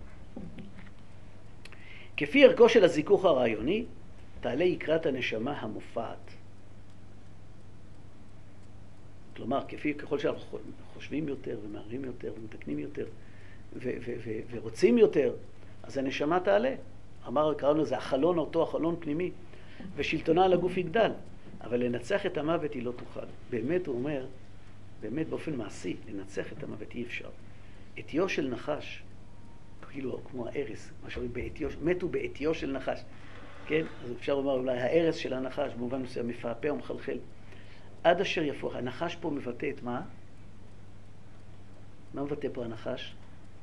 כפי ערכו של הזיכוך הרעיוני, תעלה יקרת הנשמה המופעת. כלומר, כפי ככל שאנחנו חושבים יותר ומערים יותר ומתקנים יותר ו- ו- ו- ורוצים יותר, אז הנשמה תעלה. אמר, קראנו לזה החלון, אותו החלון פנימי, ושלטונה על הגוף יגדל. אבל לנצח את המוות היא לא תוכל. באמת הוא אומר, באמת באופן מעשי, לנצח את המוות אי אפשר. אתיו של נחש, כאילו כמו הארס, מה שאומרים באתיו, מתו באתיו של נחש. כן? אז אפשר לומר אולי הארס של הנחש, במובן מסוים מפעפע ומחלחל. עד אשר יפוך. הנחש פה מבטא את מה? מה מבטא פה הנחש?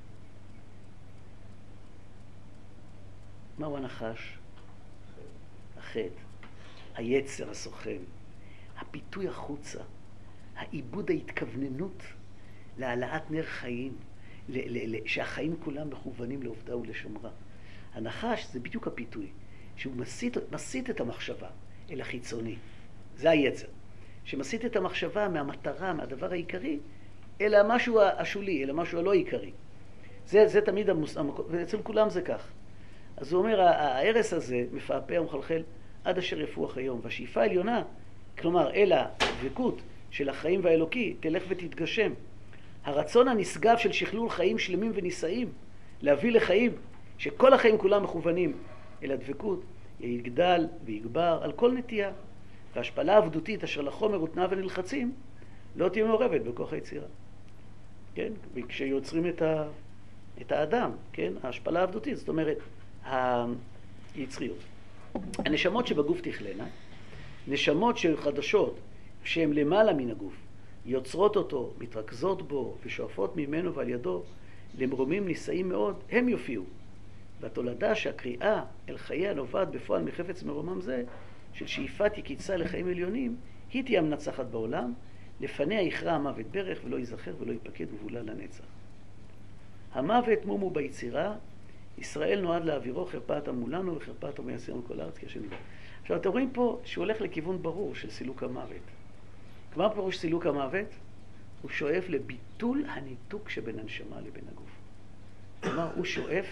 מהו הנחש? החטא, היצר הסוכן, הפיתוי החוצה, העיבוד ההתכווננות להעלאת נר חיים, ל- ל- שהחיים כולם מכוונים לעובדה ולשמרה. הנחש זה בדיוק הפיתוי, שהוא מסית, מסית את המחשבה אל החיצוני. זה היצר. שמסית את המחשבה מהמטרה, מהדבר העיקרי, אל המשהו השולי, אל המשהו הלא עיקרי. זה, זה תמיד המוס... ואצל כולם זה כך. אז הוא אומר, הארס הזה מפעפע ומחלחל עד אשר יפוח היום. והשאיפה העליונה, כלומר, אל הדבקות של החיים והאלוקי, תלך ותתגשם. הרצון הנשגב של שכלול חיים שלמים ונישאים, להביא לחיים, שכל החיים כולם מכוונים אל הדבקות, יגדל ויגבר על כל נטייה. וההשפלה העבדותית אשר לחומר ותנאה ונלחצים, לא תהיה מעורבת בכוח היצירה. כן? וכשיוצרים את, ה... את האדם, כן? ההשפלה העבדותית, זאת אומרת, היצריות. הנשמות שבגוף תכלנה, נשמות חדשות שהן למעלה מן הגוף, יוצרות אותו, מתרכזות בו ושואפות ממנו ועל ידו למרומים נישאים מאוד, הם יופיעו. והתולדה שהקריאה אל חייה נובעת בפועל מחפץ מרומם זה, של שאיפת יקיצה לחיים עליונים, היא תהיה המנצחת בעולם, לפניה יכרע המוות ברך ולא ייזכר ולא ייפקד ובולה לנצח. המוות מומו ביצירה, ישראל נועד להעבירו חרפת המולנו וחרפת המייסר מכל הארץ כשם נברא. עכשיו אתם רואים פה שהוא הולך לכיוון ברור של סילוק המוות. כמה פירוש סילוק המוות? הוא שואף לביטול הניתוק שבין הנשמה לבין הגוף. כלומר, הוא שואף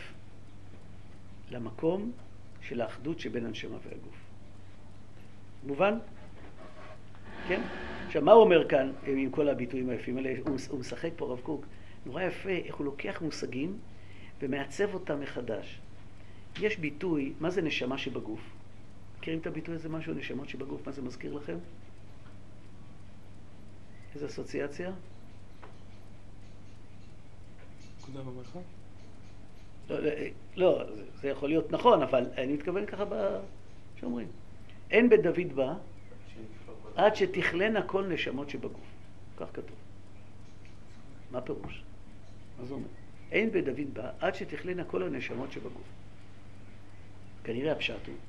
למקום של האחדות שבין הנשמה והגוף. מובן? כן? עכשיו, מה הוא אומר כאן עם כל הביטויים היפים האלה? הוא, הוא משחק פה רב קוק. נורא יפה איך הוא לוקח מושגים ומעצב אותם מחדש. יש ביטוי, מה זה נשמה שבגוף? מכירים את הביטוי הזה משהו, נשמות שבגוף? מה זה מזכיר לכם? איזו אסוציאציה? נקודה במרחב? לא, לא, זה יכול להיות נכון, אבל אני מתכוון ככה שאומרים. אין בית דוד בא עד שתכלנה כל נשמות שבגוף. כך כתוב. מה פירוש? מה זה אומר? אין בית דוד בא עד שתכלנה כל הנשמות שבגוף. כנראה הפשט הוא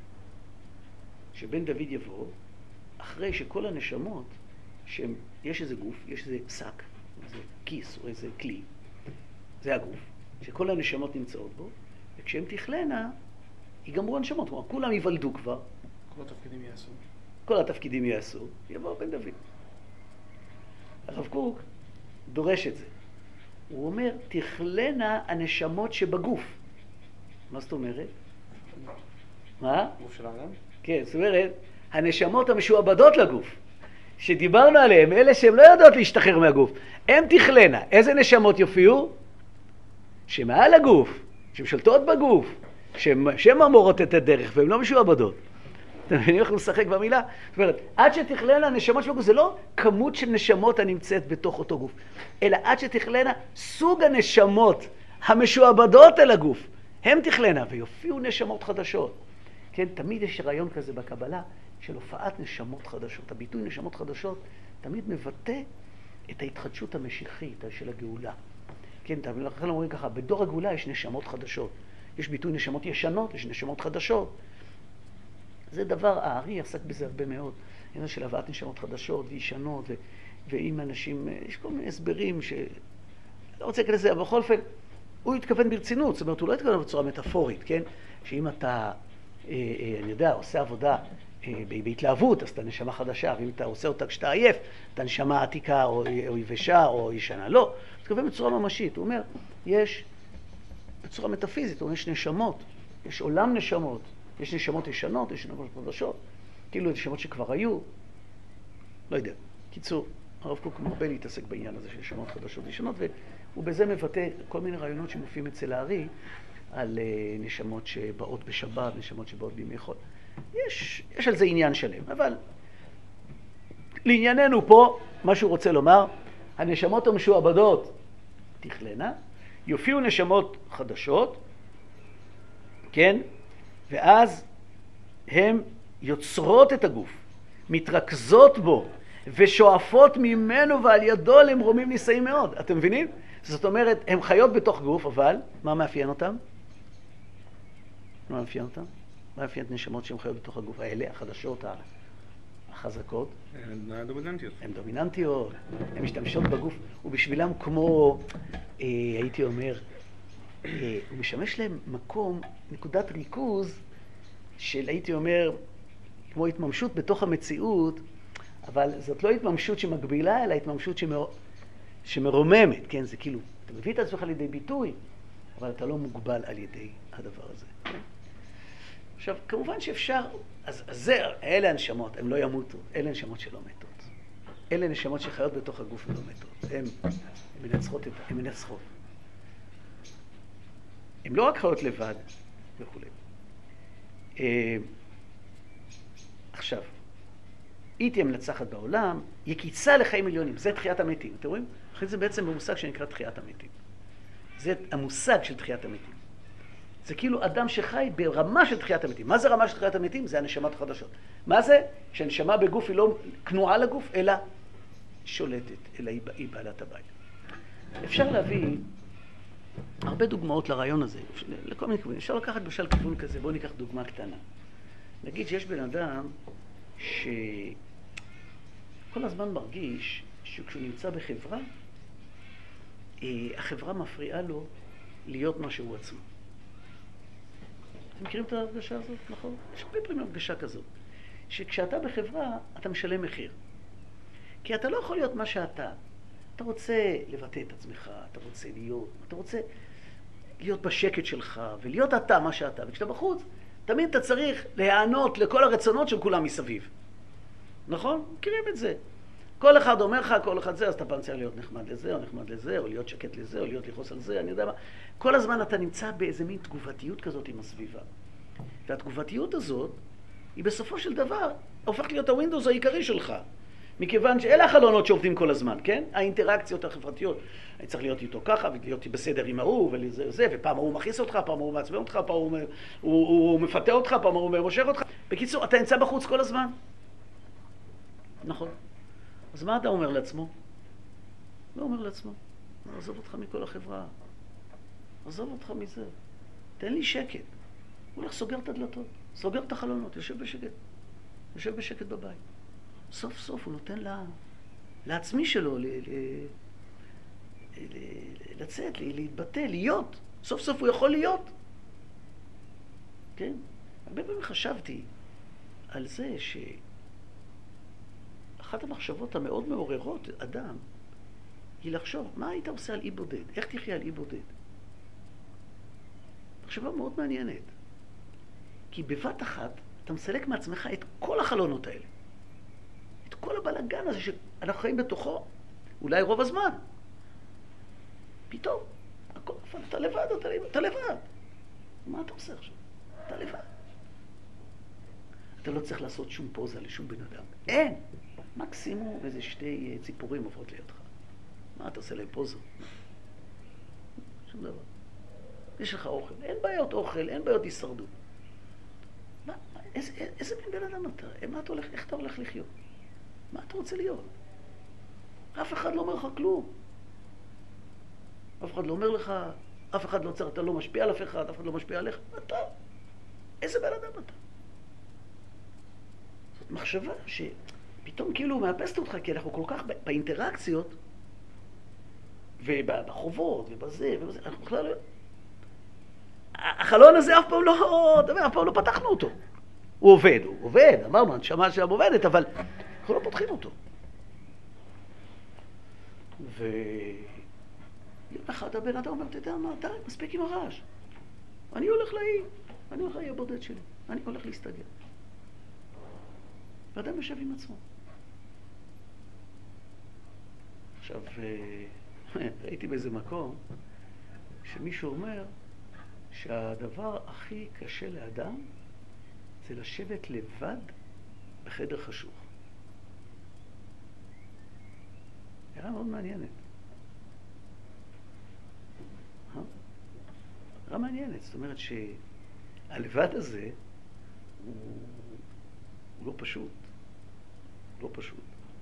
שבן דוד יבוא אחרי שכל הנשמות, שיש איזה גוף, יש איזה שק, איזה כיס או איזה כלי, זה הגוף, שכל הנשמות נמצאות בו, וכשהם תכלנה, ייגמרו הנשמות, כלומר, כולם ייוולדו כבר. כל התפקידים יעשו. כל התפקידים יעשו, יבוא בן דוד. הרב קוק דורש את זה. הוא אומר, תכלנה הנשמות שבגוף. מה זאת אומרת? מה? גוף של האדם? כן, זאת אומרת, הנשמות המשועבדות לגוף, שדיברנו עליהן, אלה שהן לא יודעות להשתחרר מהגוף, הן תכלנה. איזה נשמות יופיעו? שמעל הגוף, שהן שולטות בגוף, שהן ממורות את הדרך, והן לא משועבדות. אתם מבינים איך הוא משחק במילה? זאת אומרת, עד שתכלנה נשמות שבגוף, זה לא כמות של נשמות הנמצאת בתוך אותו גוף, אלא עד שתכלנה סוג הנשמות המשועבדות אל הגוף, הם תכלנה, ויופיעו נשמות חדשות. כן, תמיד יש רעיון כזה בקבלה של הופעת נשמות חדשות. הביטוי נשמות חדשות תמיד מבטא את ההתחדשות המשיחית של הגאולה. כן, לכן אומרים ככה, בדור הגאולה יש נשמות חדשות. יש ביטוי נשמות ישנות, יש נשמות חדשות. זה דבר, הארי עסק בזה הרבה מאוד. עניין של הבאת נשמות חדשות וישנות, ו- ועם אנשים, יש כל מיני הסברים ש... לא רוצה להיכנס לזה, אבל בכל אופן, הוא התכוון ברצינות, זאת אומרת, הוא לא התכוון בצורה מטאפורית, כן? שאם אתה, אה, אה, אני יודע, עושה עבודה אה, בהתלהבות, אז אתה נשמה חדשה, ואם אתה עושה אותה כשאתה עייף, אתה נשמה עתיקה או, או יבשה או ישנה. לא, הוא התכוון בצורה ממשית. הוא אומר, יש, בצורה מטאפיזית, הוא אומר, יש נשמות, יש עולם נשמות, יש נשמות ישנות, יש נשמות חדשות, כאילו נשמות שכבר היו, לא יודע. קיצור, הרב קוק מרבה להתעסק בעניין הזה של נשמות חדשות ישנות, והוא בזה מבטא כל מיני רעיונות שמופיעים אצל הארי על uh, נשמות שבאות בשבת, נשמות שבאות בימי חול. יש, יש על זה עניין שלם, אבל לענייננו פה, מה שהוא רוצה לומר, הנשמות המשועבדות תכלנה, יופיעו נשמות חדשות, כן? ואז הן יוצרות את הגוף, מתרכזות בו, ושואפות ממנו ועל ידו למרומים נישאים מאוד. אתם מבינים? זאת אומרת, הן חיות בתוך גוף, אבל מה מאפיין אותם? מה מאפיין אותם? מה מאפיין את נשמות שהן חיות בתוך הגוף האלה, החדשות, החזקות? הן דומיננטיות. הן דומיננטיות, הן משתמשות בגוף, ובשבילם כמו, אה, הייתי אומר, אה, הוא משמש להם מקום, נקודת ריכוז, של הייתי אומר, כמו התממשות בתוך המציאות, אבל זאת לא התממשות שמגבילה, אלא התממשות שמר... שמרוממת, כן? זה כאילו, אתה מביא את עצמך לידי ביטוי, אבל אתה לא מוגבל על ידי הדבר הזה. כן? עכשיו, כמובן שאפשר, אז, אז זה, אלה הנשמות, הם לא ימותו, אלה נשמות שלא מתות. אלה נשמות שחיות בתוך הגוף ולא מתות. הן מנצחות, הן מנצחות. הן לא רק חיות לבד וכו'. אה, עכשיו, היא תהיה מנצחת בעולם, יקיצה לחיים מיליונים. זה תחיית המתים. אתם רואים? אחרי זה בעצם במושג שנקרא תחיית המתים. זה המושג של תחיית המתים. זה כאילו אדם שחי ברמה של תחיית המתים. מה זה רמה של תחיית המתים? זה הנשמת החדשות. מה זה? שהנשמה בגוף היא לא כנועה לגוף, אלא שולטת, אלא היא, היא בעלת הבית. אפשר להביא הרבה דוגמאות לרעיון הזה, לכל מיני כיוונים. אפשר לקחת בשל כיוון כזה, בואו ניקח דוגמה קטנה. נגיד שיש בן אדם שכל הזמן מרגיש שכשהוא נמצא בחברה, החברה מפריעה לו להיות מה שהוא עצמו. אתם מכירים את ההרגשה הזאת? נכון? יש הרבה פעמים הרגשה כזאת, שכשאתה בחברה, אתה משלם מחיר. כי אתה לא יכול להיות מה שאתה. אתה רוצה לבטא את עצמך, אתה רוצה להיות, אתה רוצה להיות בשקט שלך, ולהיות אתה מה שאתה. וכשאתה בחוץ, תמיד אתה צריך להיענות לכל הרצונות של כולם מסביב. נכון? מכירים את זה. כל אחד אומר לך, כל אחד זה, אז אתה פעם צריך להיות נחמד לזה, או נחמד לזה, או להיות שקט לזה, או להיות לכעוס על זה, אני יודע מה. כל הזמן אתה נמצא באיזה מין תגובתיות כזאת עם הסביבה. והתגובתיות הזאת, היא בסופו של דבר, הופכת להיות הווינדוס העיקרי שלך. מכיוון שאלה החלונות שעובדים כל הזמן, כן? האינטראקציות החברתיות. אני צריך להיות איתו ככה, ולהיות בסדר עם ההוא, וזה וזה, ופעם הוא מכעיס אותך, פעם הוא מעצבן אותך, פעם הוא, הוא, הוא מפתה אותך, פעם הוא מושך אותך. בקיצור, אתה נמצא בחוץ כל הזמן. נכון. אז מה אתה אומר לעצמו? לא אומר לעצמו, עזוב אותך מכל החברה. עזוב אותך מזה. תן לי שקט. הוא הולך סוגר את הדלתות, סוגר את החלונות, יושב בשקט. יושב בשקט בבית. סוף סוף הוא נותן לה, לעצמי שלו ל, ל, ל, לצאת, להתבטא, להיות. סוף סוף הוא יכול להיות. כן? הרבה פעמים חשבתי על זה שאחת המחשבות המאוד מעוררות אדם היא לחשוב, מה היית עושה על אי בודד? איך תחיה על אי בודד? מחשבה מאוד מעניינת. כי בבת אחת אתה מסלק מעצמך את כל החלונות האלה. את כל הבלגן הזה שאנחנו חיים בתוכו, אולי רוב הזמן. פתאום, הכל, אתה לבד, אתה לבד, אתה לבד. מה אתה עושה עכשיו? אתה לבד. אתה לא צריך לעשות שום פוזה לשום בן אדם. אין. מקסימום איזה שתי ציפורים עוברות לידך. מה אתה עושה להם פוזו? שום דבר. יש לך אוכל. אין בעיות אוכל, אין בעיות הישרדות. מה, איזה, איזה בן אדם אתה? מה אתה הולך, איך אתה הולך לחיות? מה אתה רוצה להיות? אף אחד לא אומר לך כלום. אף אחד לא אומר לך, אף אחד לא צריך, אתה לא משפיע על אף אחד, אף אחד לא משפיע עליך. אתה, איזה בן אדם אתה? זאת מחשבה שפתאום כאילו מאפסת אותך, כי אנחנו כל כך באינטראקציות, ובחובות, ובזה, ובזה, אנחנו בכלל לא... החלון הזה אף פעם לא, דבר, אף פעם לא פתחנו אותו. הוא עובד, הוא עובד, אמרנו, הנשמה שם עובדת, אבל אנחנו לא פותחים אותו. ויום אחד הבן אדם אומר, אתה יודע מה, די, מספיק עם הרעש. אני הולך לאי, אני הולך לאי הבודד שלי, אני הולך להסתגר. ואדם יושב עם עצמו. עכשיו, ראיתי באיזה מקום שמישהו אומר שהדבר הכי קשה לאדם זה לשבת לבד בחדר חשוך. הערה מאוד מעניינת. הערה מעניינת, זאת אומרת שהלבד הזה הוא, הוא לא פשוט. לא פשוט.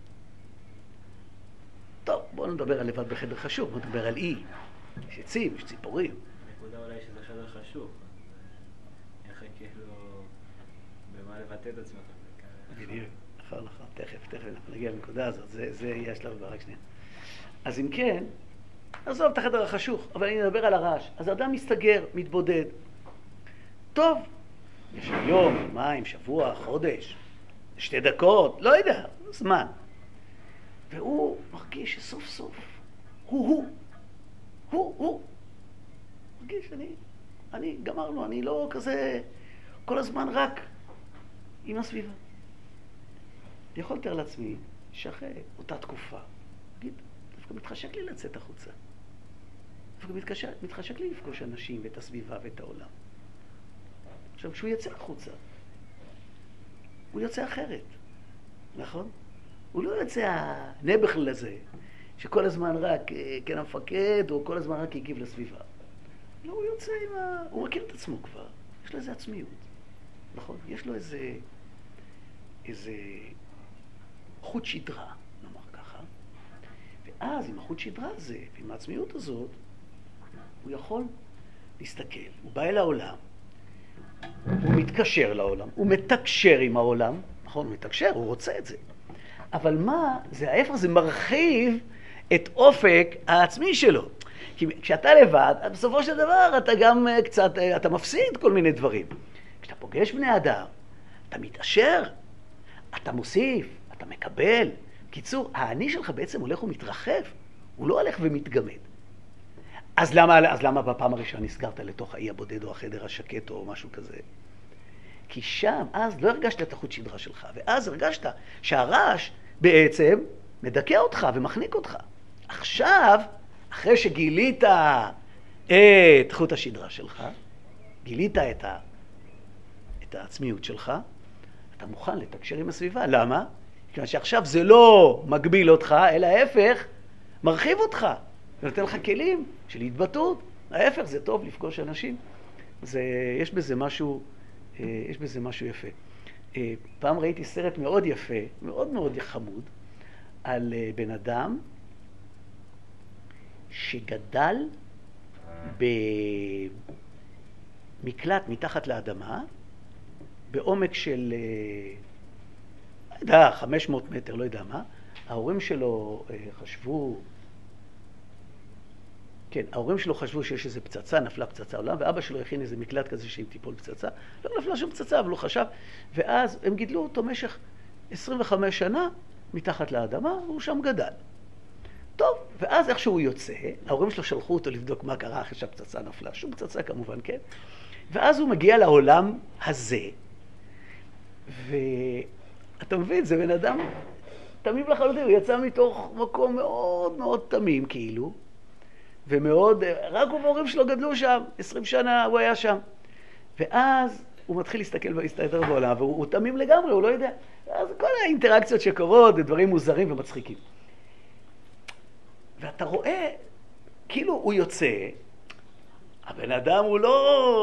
טוב, בואו נדבר על לבד בחדר חשוך, בואו נדבר על אי. יש עצים, יש ציפורים. נקודה אולי שזה חדר חשוך. איך כאילו... במה לבטא את עצמך? בדיוק, נכון, נכון, תכף, תכף אנחנו נגיע לנקודה הזאת, זה, זה יהיה השלב הבא, רק שנייה. אז אם כן, עזוב את החדר החשוך, אבל אני מדבר על הרעש. אז האדם מסתגר, מתבודד. טוב, יש יום, יומיים, שבוע, חודש, שתי דקות, לא יודע, זמן. והוא מרגיש שסוף סוף, הוא הוא, הוא הוא. מרגיש, אני, אני גמרנו, אני לא כזה, כל הזמן רק עם הסביבה. אני יכול לתאר לעצמי שאחרי אותה תקופה, נגיד, דווקא מתחשק לי לצאת החוצה. דווקא מתחשק, מתחשק לי לפגוש אנשים ואת הסביבה ואת העולם. עכשיו, כשהוא יצא החוצה, הוא יוצא אחרת, נכון? הוא לא יוצא הנבחל הזה, שכל הזמן רק כן המפקד, או כל הזמן רק הגיב לסביבה. לא, הוא יוצא עם ה... הוא מכיר את עצמו כבר. יש לו איזו עצמיות, נכון? יש לו איזה... איזה... חוט שדרה, נאמר ככה. ואז עם החוט שדרה הזה, ועם העצמיות הזאת, הוא יכול להסתכל. הוא בא אל העולם, הוא מתקשר לעולם, הוא מתקשר עם העולם, נכון? הוא מתקשר, הוא רוצה את זה. אבל מה? זה ההפך, זה מרחיב את אופק העצמי שלו. כי כשאתה לבד, בסופו של דבר אתה גם קצת, אתה מפסיד כל מיני דברים. כשאתה פוגש בני אדם, אתה מתעשר, אתה מוסיף, אתה מקבל. קיצור, האני שלך בעצם הולך ומתרחב, הוא לא הולך ומתגמד. אז למה, אז למה בפעם הראשונה נסגרת לתוך האי הבודד או החדר השקט או משהו כזה? כי שם, אז לא הרגשת את החוט שדרה שלך, ואז הרגשת שהרעש בעצם מדכא אותך ומחניק אותך. עכשיו, אחרי שגילית את חוט השדרה שלך, גילית את, ה, את העצמיות שלך, אתה מוכן לתקשר עם הסביבה. למה? כי כיוון שעכשיו זה לא מגביל אותך, אלא ההפך, מרחיב אותך, ונותן לך כלים של התבטאות. ההפך, זה טוב לפגוש אנשים. זה, יש בזה משהו, יש בזה משהו יפה. פעם ראיתי סרט מאוד יפה, מאוד מאוד חמוד, על בן אדם שגדל במקלט מתחת לאדמה, בעומק של, לא יודע, חמש מאות מטר, לא יודע מה. ההורים שלו חשבו, כן, ההורים שלו חשבו שיש איזו פצצה, נפלה פצצה עולם, ואבא שלו הכין איזה מקלט כזה שאם תיפול פצצה. לא נפלה שום פצצה, אבל הוא חשב. ואז הם גידלו אותו משך עשרים וחמש שנה מתחת לאדמה, והוא שם גדל. טוב, ואז איך שהוא יוצא, ההורים שלו שלחו אותו לבדוק מה קרה אחרי שהפצצה נפלה. שום פצצה כמובן, כן? ואז הוא מגיע לעולם הזה, ואתה מבין, זה בן אדם תמים לחלוטין, הוא יצא מתוך מקום מאוד מאוד תמים, כאילו, ומאוד, רק הוא וההורים שלו גדלו שם, עשרים שנה הוא היה שם. ואז הוא מתחיל להסתכל ולהסתכל בעולם, והוא תמים לגמרי, הוא לא יודע. אז כל האינטראקציות שקורות, זה דברים מוזרים ומצחיקים. ואתה רואה, כאילו הוא יוצא, הבן אדם הוא לא,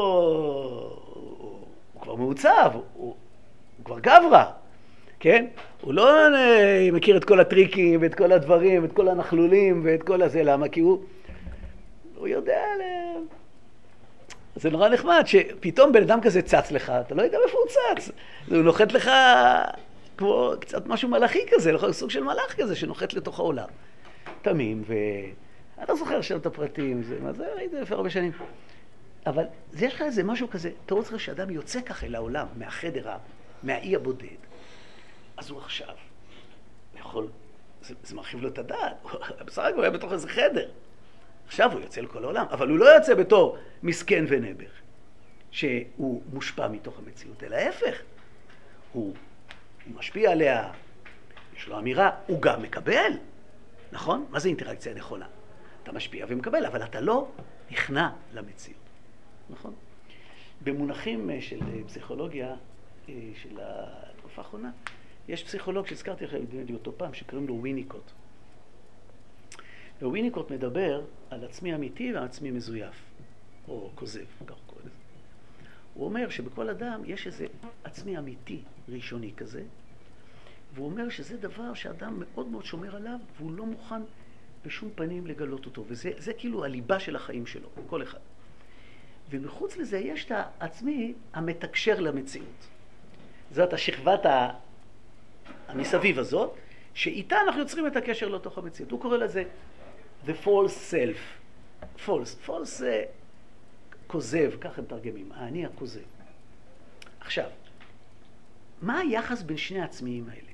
הוא כבר מעוצב, הוא, הוא כבר גברה, כן? הוא לא מכיר את כל הטריקים ואת כל הדברים, ואת כל הנחלולים ואת כל הזה, למה? כי הוא, הוא יודע, ל... זה נורא נחמד שפתאום בן אדם כזה צץ לך, אתה לא יודע איפה הוא צץ, הוא נוחת לך כמו קצת משהו מלאכי כזה, סוג של מלאך כזה שנוחת לתוך העולם. תמים, ואני לא זוכר שם את הפרטים, זה, מה זה, ראיתי לפני הרבה שנים. אבל יש לך איזה משהו כזה, אתה רוצה שאדם יוצא ככה אל העולם, מהחדר, מהאי הבודד, אז הוא עכשיו, יכול, זה, זה מרחיב לו את הדעת, בסך הכל הוא היה בתוך איזה חדר. עכשיו הוא יוצא לכל העולם, אבל הוא לא יוצא בתור מסכן ונבר, שהוא מושפע מתוך המציאות, אלא ההפך. הוא, הוא משפיע עליה, יש לו אמירה, הוא גם מקבל. נכון? מה זה אינטראקציה נכונה? אתה משפיע ומקבל, אבל אתה לא נכנע למציאות. נכון? במונחים של פסיכולוגיה של התקופה האחרונה, יש פסיכולוג שהזכרתי לכם אותו פעם, שקוראים לו וויניקוט. וויניקוט מדבר על עצמי אמיתי ועל עצמי מזויף, או כוזב, כך קורא לזה. הוא אומר שבכל אדם יש איזה עצמי אמיתי ראשוני כזה, והוא אומר שזה דבר שאדם מאוד מאוד שומר עליו, והוא לא מוכן בשום פנים לגלות אותו. וזה זה כאילו הליבה של החיים שלו, כל אחד. ומחוץ לזה יש את העצמי המתקשר למציאות. זאת השכבת המסביב הזאת, שאיתה אנחנו יוצרים את הקשר לתוך המציאות. הוא קורא לזה the false self. false. false זה כוזב, ככה הם תרגמים, האני הכוזב. עכשיו, מה היחס בין שני העצמיים האלה?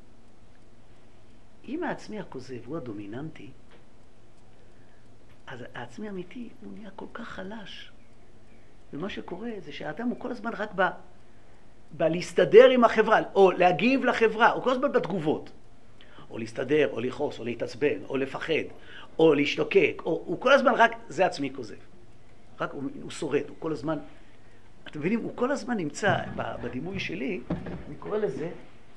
אם העצמי הכוזב הוא הדומיננטי, אז העצמי האמיתי הוא נהיה כל כך חלש. ומה שקורה זה שהאדם הוא כל הזמן רק ב... בלהסתדר עם החברה, או להגיב לחברה, או כל הזמן בתגובות. או להסתדר, או לכעוס, או להתעצבן, או לפחד, או להשתוקק, או... הוא כל הזמן רק, זה עצמי כוזב. רק הוא, הוא שורד, הוא כל הזמן... אתם מבינים, הוא כל הזמן נמצא בדימוי שלי, אני קורא לזה,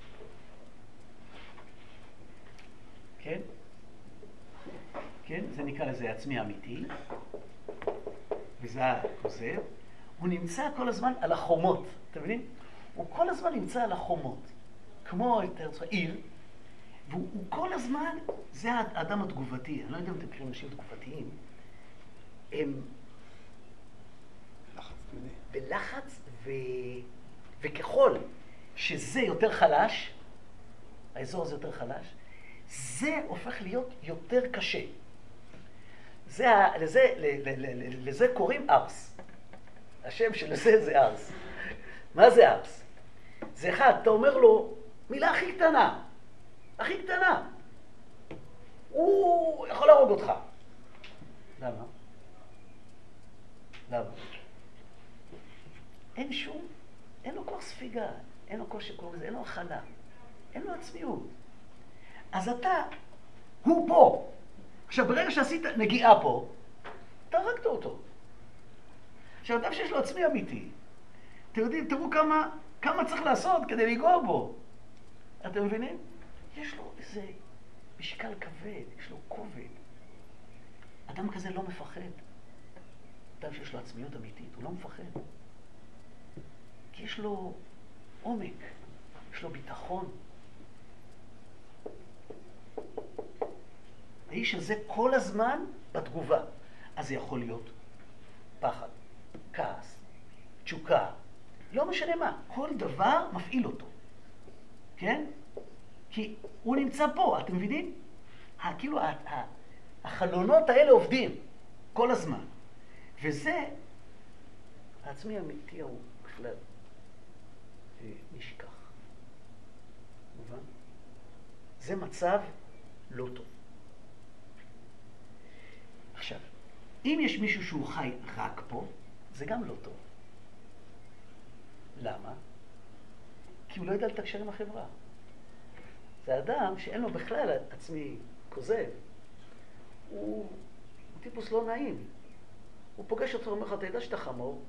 כן? כן? זה נקרא לזה עצמי אמיתי, וזה הכוזב. הוא נמצא כל הזמן על החומות, אתם מבינים? הוא כל הזמן נמצא על החומות, כמו עיר, והוא כל הזמן, זה האדם התגובתי. אני לא יודע אם אתם מכירים אנשים תגובתיים, הם בלחץ, ו... וככל שזה יותר חלש, האזור הזה יותר חלש, זה הופך להיות יותר קשה. זה, לזה, לזה קוראים ארס. השם של זה זה ארס. מה זה ארס? זה אחד, אתה אומר לו, מילה הכי קטנה, הכי קטנה. הוא יכול להרוג אותך. למה? למה? אין שום, אין לו כוח ספיגה, אין לו כוח שקורא לזה, אין לו הכלה, אין לו עצמיות. אז אתה, הוא פה. עכשיו, ברגע שעשית נגיעה פה, אתה הרגת אותו. עכשיו, אדם שיש לו עצמי אמיתי, אתם יודעים, תראו כמה, כמה צריך לעשות כדי לגוע בו. אתם מבינים? יש לו איזה משקל כבד, יש לו כובד. אדם כזה לא מפחד. אדם שיש לו עצמיות אמיתית, הוא לא מפחד. כי יש לו עומק, יש לו ביטחון. האיש הזה כל הזמן בתגובה. אז זה יכול להיות פחד, כעס, תשוקה, לא משנה מה. כל דבר מפעיל אותו. כן? כי הוא נמצא פה, אתם מבינים? כאילו החלונות האלה עובדים כל הזמן. וזה, העצמי האמיתי הוא בכלל נשכח. מובן? זה מצב לא טוב. עכשיו, אם יש מישהו שהוא חי רק פה, זה גם לא טוב. למה? כי הוא לא יודע לתקשר עם החברה. זה אדם שאין לו בכלל עצמי כוזב. הוא, הוא טיפוס לא נעים. הוא פוגש אותך ואומר לך, אתה יודע שאתה חמור?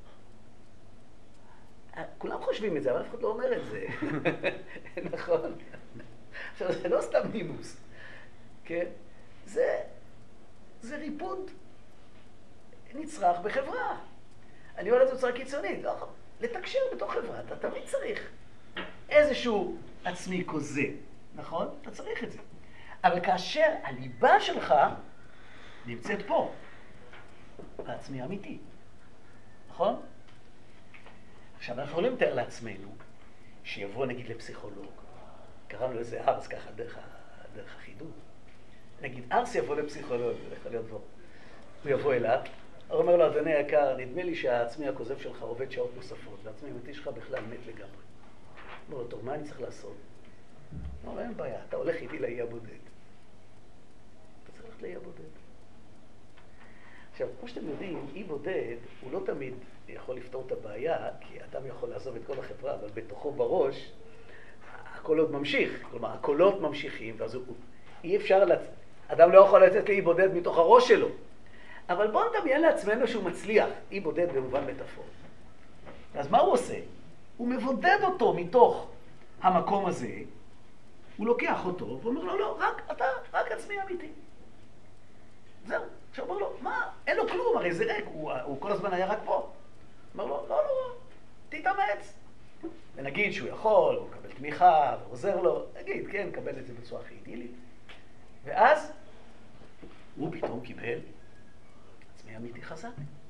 כולם חושבים את זה, אבל אף אחד לא אומר את זה. נכון? עכשיו, זה לא סתם נימוס. כן? זה, זה ריפוד נצרך בחברה. אני אומר את זה בצורה קיצונית. לא, לתקשר בתוך חברה, אתה תמיד צריך איזשהו עצמי כוזב. נכון? אתה צריך את זה. אבל כאשר הליבה שלך נמצאת פה, העצמי האמיתי. נכון? עכשיו, אנחנו יכולים לתאר לעצמנו שיבוא נגיד לפסיכולוג, קראנו לזה ארס ככה דרך, דרך החידוד. נגיד ארס יבוא לפסיכולוג, זה יכול להיות בו. הוא יבוא אליו, הוא אומר לו, אדוני היקר, נדמה לי שהעצמי הכוזב שלך עובד שעות נוספות, והעצמי האמיתי שלך בכלל מת לגמרי. אומר לו, טוב, מה אני צריך לעשות? הוא אומר, אין בעיה, אתה הולך איתי לאי הבודד. אתה צריך ללכת לאי הבודד. עכשיו, כמו שאתם יודעים, אי בודד הוא לא תמיד יכול לפתור את הבעיה, כי אדם יכול לעזוב את כל החברה, אבל בתוכו בראש הכל עוד ממשיך. כלומר, הקולות ממשיכים, ואז הוא... אי אפשר לצ... אדם לא יכול לצאת לאי בודד מתוך הראש שלו. אבל בואו נדמיין לעצמנו שהוא מצליח, אי בודד במובן מטאפורי. אז מה הוא עושה? הוא מבודד אותו מתוך המקום הזה, הוא לוקח אותו ואומר לו, לא, רק אתה, רק עצמי אמיתי. זהו. עכשיו אומר לו, מה? אין לו כלום, הרי זה ריק, הוא, הוא כל הזמן היה רק פה. אומר לו, לא, לא, תתאמץ. ונגיד שהוא יכול, הוא מקבל תמיכה, ועוזר לו, נגיד, כן, קבל את זה בצורה הכי אידילית. ואז הוא פתאום קיבל עצמי אמיתי חזק.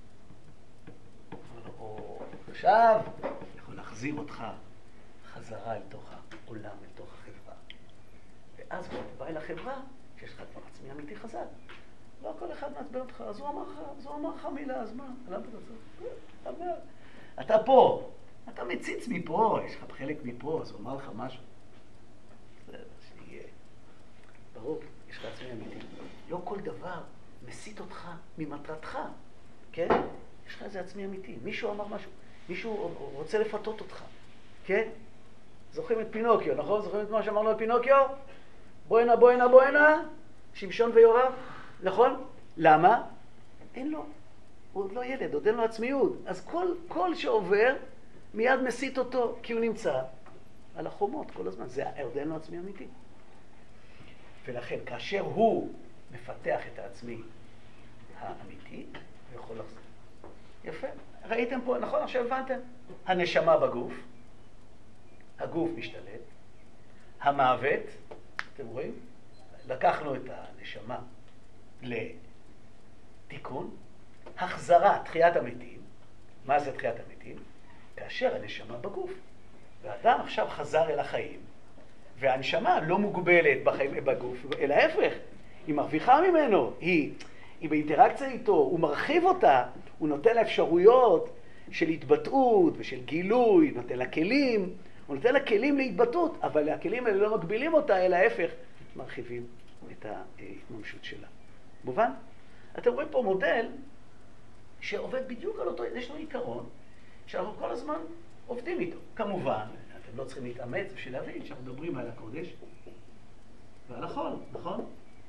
אומר לו, או, עכשיו יכול להחזיר אותך חזרה אל תוך העולם, אל תוך החברה. ואז הוא בא אל החברה, שיש לך כבר עצמי אמיתי חזק. לא כל אחד מעצבן אותך, אז הוא אמר לך, אז הוא אמר לך מילה, אז מה? למה אתה רוצה? אתה פה, אתה מציץ מפה, יש לך חלק מפה, אז הוא אמר לך משהו. זה שיהיה. ברור, יש לך עצמי אמיתי. לא כל דבר מסית אותך ממטרתך, כן? יש לך איזה עצמי אמיתי. מישהו אמר משהו, מישהו רוצה לפתות אותך, כן? זוכרים את פינוקיו, נכון? זוכרים את מה שאמרנו על פינוקיו? בואנה, בואנה, בואנה, שמשון ויורב. נכון? למה? אין לו. הוא עוד לא ילד, עוד אין לו עצמיות. אז כל, כל שעובר מיד מסית אותו, כי הוא נמצא על החומות כל הזמן. זה עוד אין לו עצמי אמיתי. ולכן, כאשר הוא מפתח את העצמי האמיתי, הוא יכול לחזור. יפה. ראיתם פה, נכון? עכשיו הבנתם? הנשמה בגוף, הגוף משתלט, המוות, אתם רואים? לקחנו את הנשמה לתיקון, החזרה, תחיית המתים. מה זה תחיית המתים? כאשר הנשמה בגוף. והאדם עכשיו חזר אל החיים, והנשמה לא מוגבלת בחיים בגוף, אלא ההפך, היא מרוויחה ממנו, היא, היא באינטראקציה איתו, הוא מרחיב אותה, הוא נותן לה אפשרויות של התבטאות ושל גילוי, נותן לה כלים, הוא נותן לה כלים להתבטאות, אבל הכלים האלה לא מגבילים אותה, אלא ההפך, מרחיבים את ההתממשות שלה. מובן? אתם רואים פה מודל שעובד בדיוק על אותו, יש לו עיקרון שאנחנו כל הזמן עובדים איתו. כמובן, אתם לא צריכים להתאמץ בשביל להבין שאנחנו מדברים על הקודש ועל החול, נכון?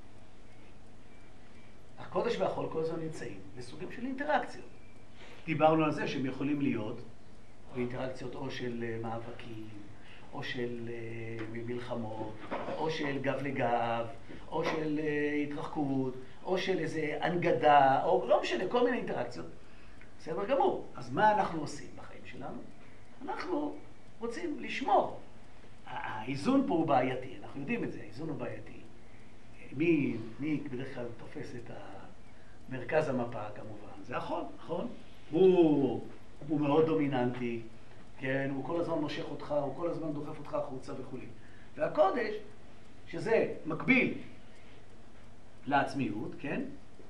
הקודש והחול כל הזמן נמצאים בסוגים של אינטראקציות. דיברנו על זה שהם יכולים להיות באינטראקציות או של מאבקים, או של מלחמות, או של גב לגב, או של התרחקות, או של איזה הנגדה, או לא משנה, כל מיני אינטראקציות. בסדר גמור. אז מה אנחנו עושים בחיים שלנו? אנחנו רוצים לשמור. האיזון פה הוא בעייתי, אנחנו יודעים את זה, האיזון הוא בעייתי. מי, מי בדרך כלל תופס את מרכז המפה כמובן? זה החול, נכון? הוא, הוא מאוד דומיננטי, כן? הוא כל הזמן מושך אותך, הוא כל הזמן דוחף אותך החוצה וכו'. והקודש, שזה מקביל לעצמיות, כן?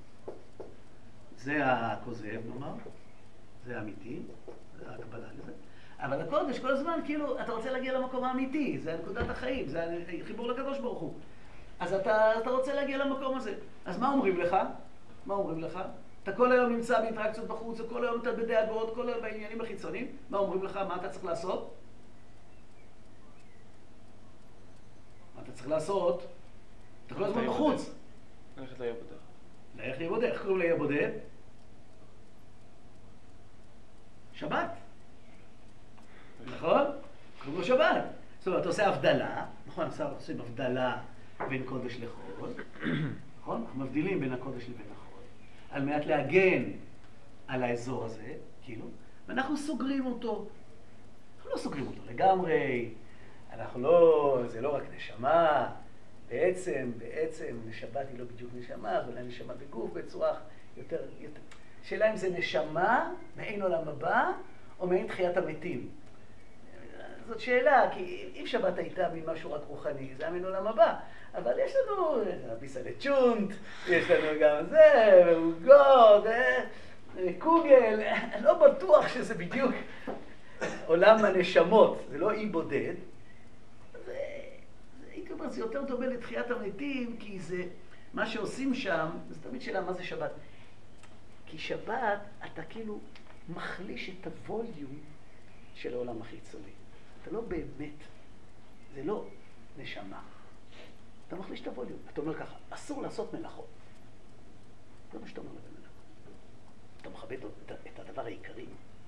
זה הכוזב, נאמר, זה האמיתי, זה ההקבלה לזה. אבל הקודש כל הזמן, כאילו, אתה רוצה להגיע למקום האמיתי, זה נקודת החיים, זה חיבור לקדוש ברוך הוא. אז אתה, אתה רוצה להגיע למקום הזה. אז מה אומרים לך? מה אומרים לך? אתה כל היום נמצא באינטראקציות בחוץ, כל היום אתה בדאגות, כל היום בעניינים החיצוניים. מה אומרים לך? מה אתה צריך לעשות? מה אתה צריך לעשות? אתה כל הזמן בחוץ. ללכת לעיר בודד. ללכת לעיר בודד. איך קוראים לעיר בודד? שבת. נכון? קוראים לו שבת. זאת אומרת, אתה עושה הבדלה, נכון? אתה עושה הבדלה בין קודש לחול, נכון? אנחנו מבדילים בין הקודש לבין החול, על מנת להגן על האזור הזה, כאילו, ואנחנו סוגרים אותו. אנחנו לא סוגרים אותו לגמרי, אנחנו לא, זה לא רק נשמה, בעצם, בעצם, שבת היא לא בדיוק נשמה, אבל נשמה בגוף בצורה יותר, יותר. שאלה אם זה נשמה מעין עולם הבא, או מעין תחיית המתים. זאת שאלה, כי אם שבת הייתה ממשהו רק רוחני, זה היה מן עולם הבא. אבל יש לנו ביסה לצ'ונט, יש לנו גם זה, ועוגות, קוגל, אני לא בטוח שזה בדיוק עולם הנשמות, זה לא אי בודד. הייתי אומר, זה יותר דומה לתחיית המתים, כי זה, מה שעושים שם, זה תמיד שאלה מה זה שבת. כי שבת, אתה כאילו מחליש את הווליום של העולם החיצוני. אתה לא באמת, זה לא נשמה. אתה מחליש את הווליום. אתה אומר ככה, אסור לעשות מלאכות. זה מה שאתה אומר לבן אדם. אתה מכבד את הדבר העיקרי.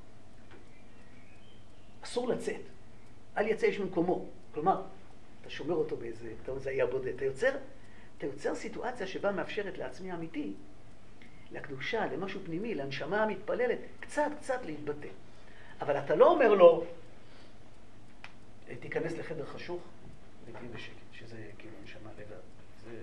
אסור לצאת. אל יצא איש ממקומו. כלומר, אתה שומר אותו באיזה, אתה אומר, זה היה בודד. אתה יוצר, אתה יוצר סיטואציה שבה מאפשרת לעצמי האמיתי, לקדושה, למשהו פנימי, להנשמה המתפללת, קצת, קצת להתבטא. אבל אתה לא אומר לו, תיכנס לחדר חשוך ותהי בשקט, שזה כאילו נשמה לבד. זה...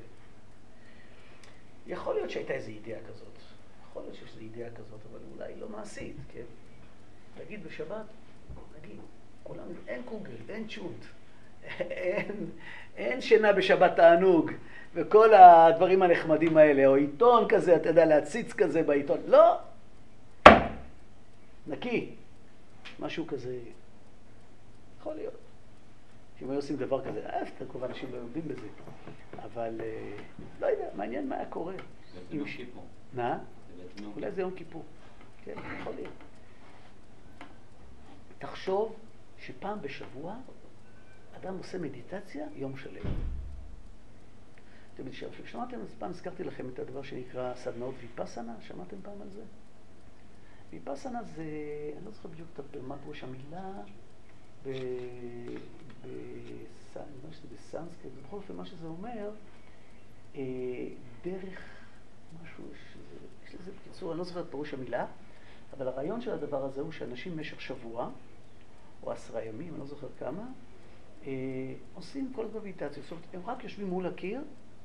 יכול להיות שהייתה איזו אידאה כזאת, יכול להיות שיש איזו אידאה כזאת, אבל אולי לא מעשית, כן? תגיד בשבת, נגיד, כולם, אין קוגל, אין צ'ונט, אין, אין שינה בשבת תענוג, וכל הדברים הנחמדים האלה, או עיתון כזה, אתה יודע, להציץ כזה בעיתון, לא! נקי, משהו כזה, יכול להיות. אם היו עושים דבר כזה, אה, כמובן אנשים לא יודעים בזה, אבל לא יודע, מעניין מה היה קורה. זה יום כיפור. מה? אולי זה יום כיפור. כן, יכול להיות. תחשוב שפעם בשבוע אדם עושה מדיטציה יום שלם. אתם יודעים, שמעתם, פעם הזכרתי לכם את הדבר שנקרא סדנאות ויפאסנה, שמעתם פעם על זה? ויפאסנה זה, אני לא זוכר בדיוק מה פירוש המילה, ב... בסנסקריט, בכל אופן מה שזה אומר, דרך משהו, יש לזה בקיצור, אני לא זוכר את פירוש המילה, אבל הרעיון של הדבר הזה הוא שאנשים במשך שבוע, או עשרה ימים, אני לא זוכר כמה, עושים כל הזמן מדיטציה, זאת אומרת, הם רק יושבים מול הקיר,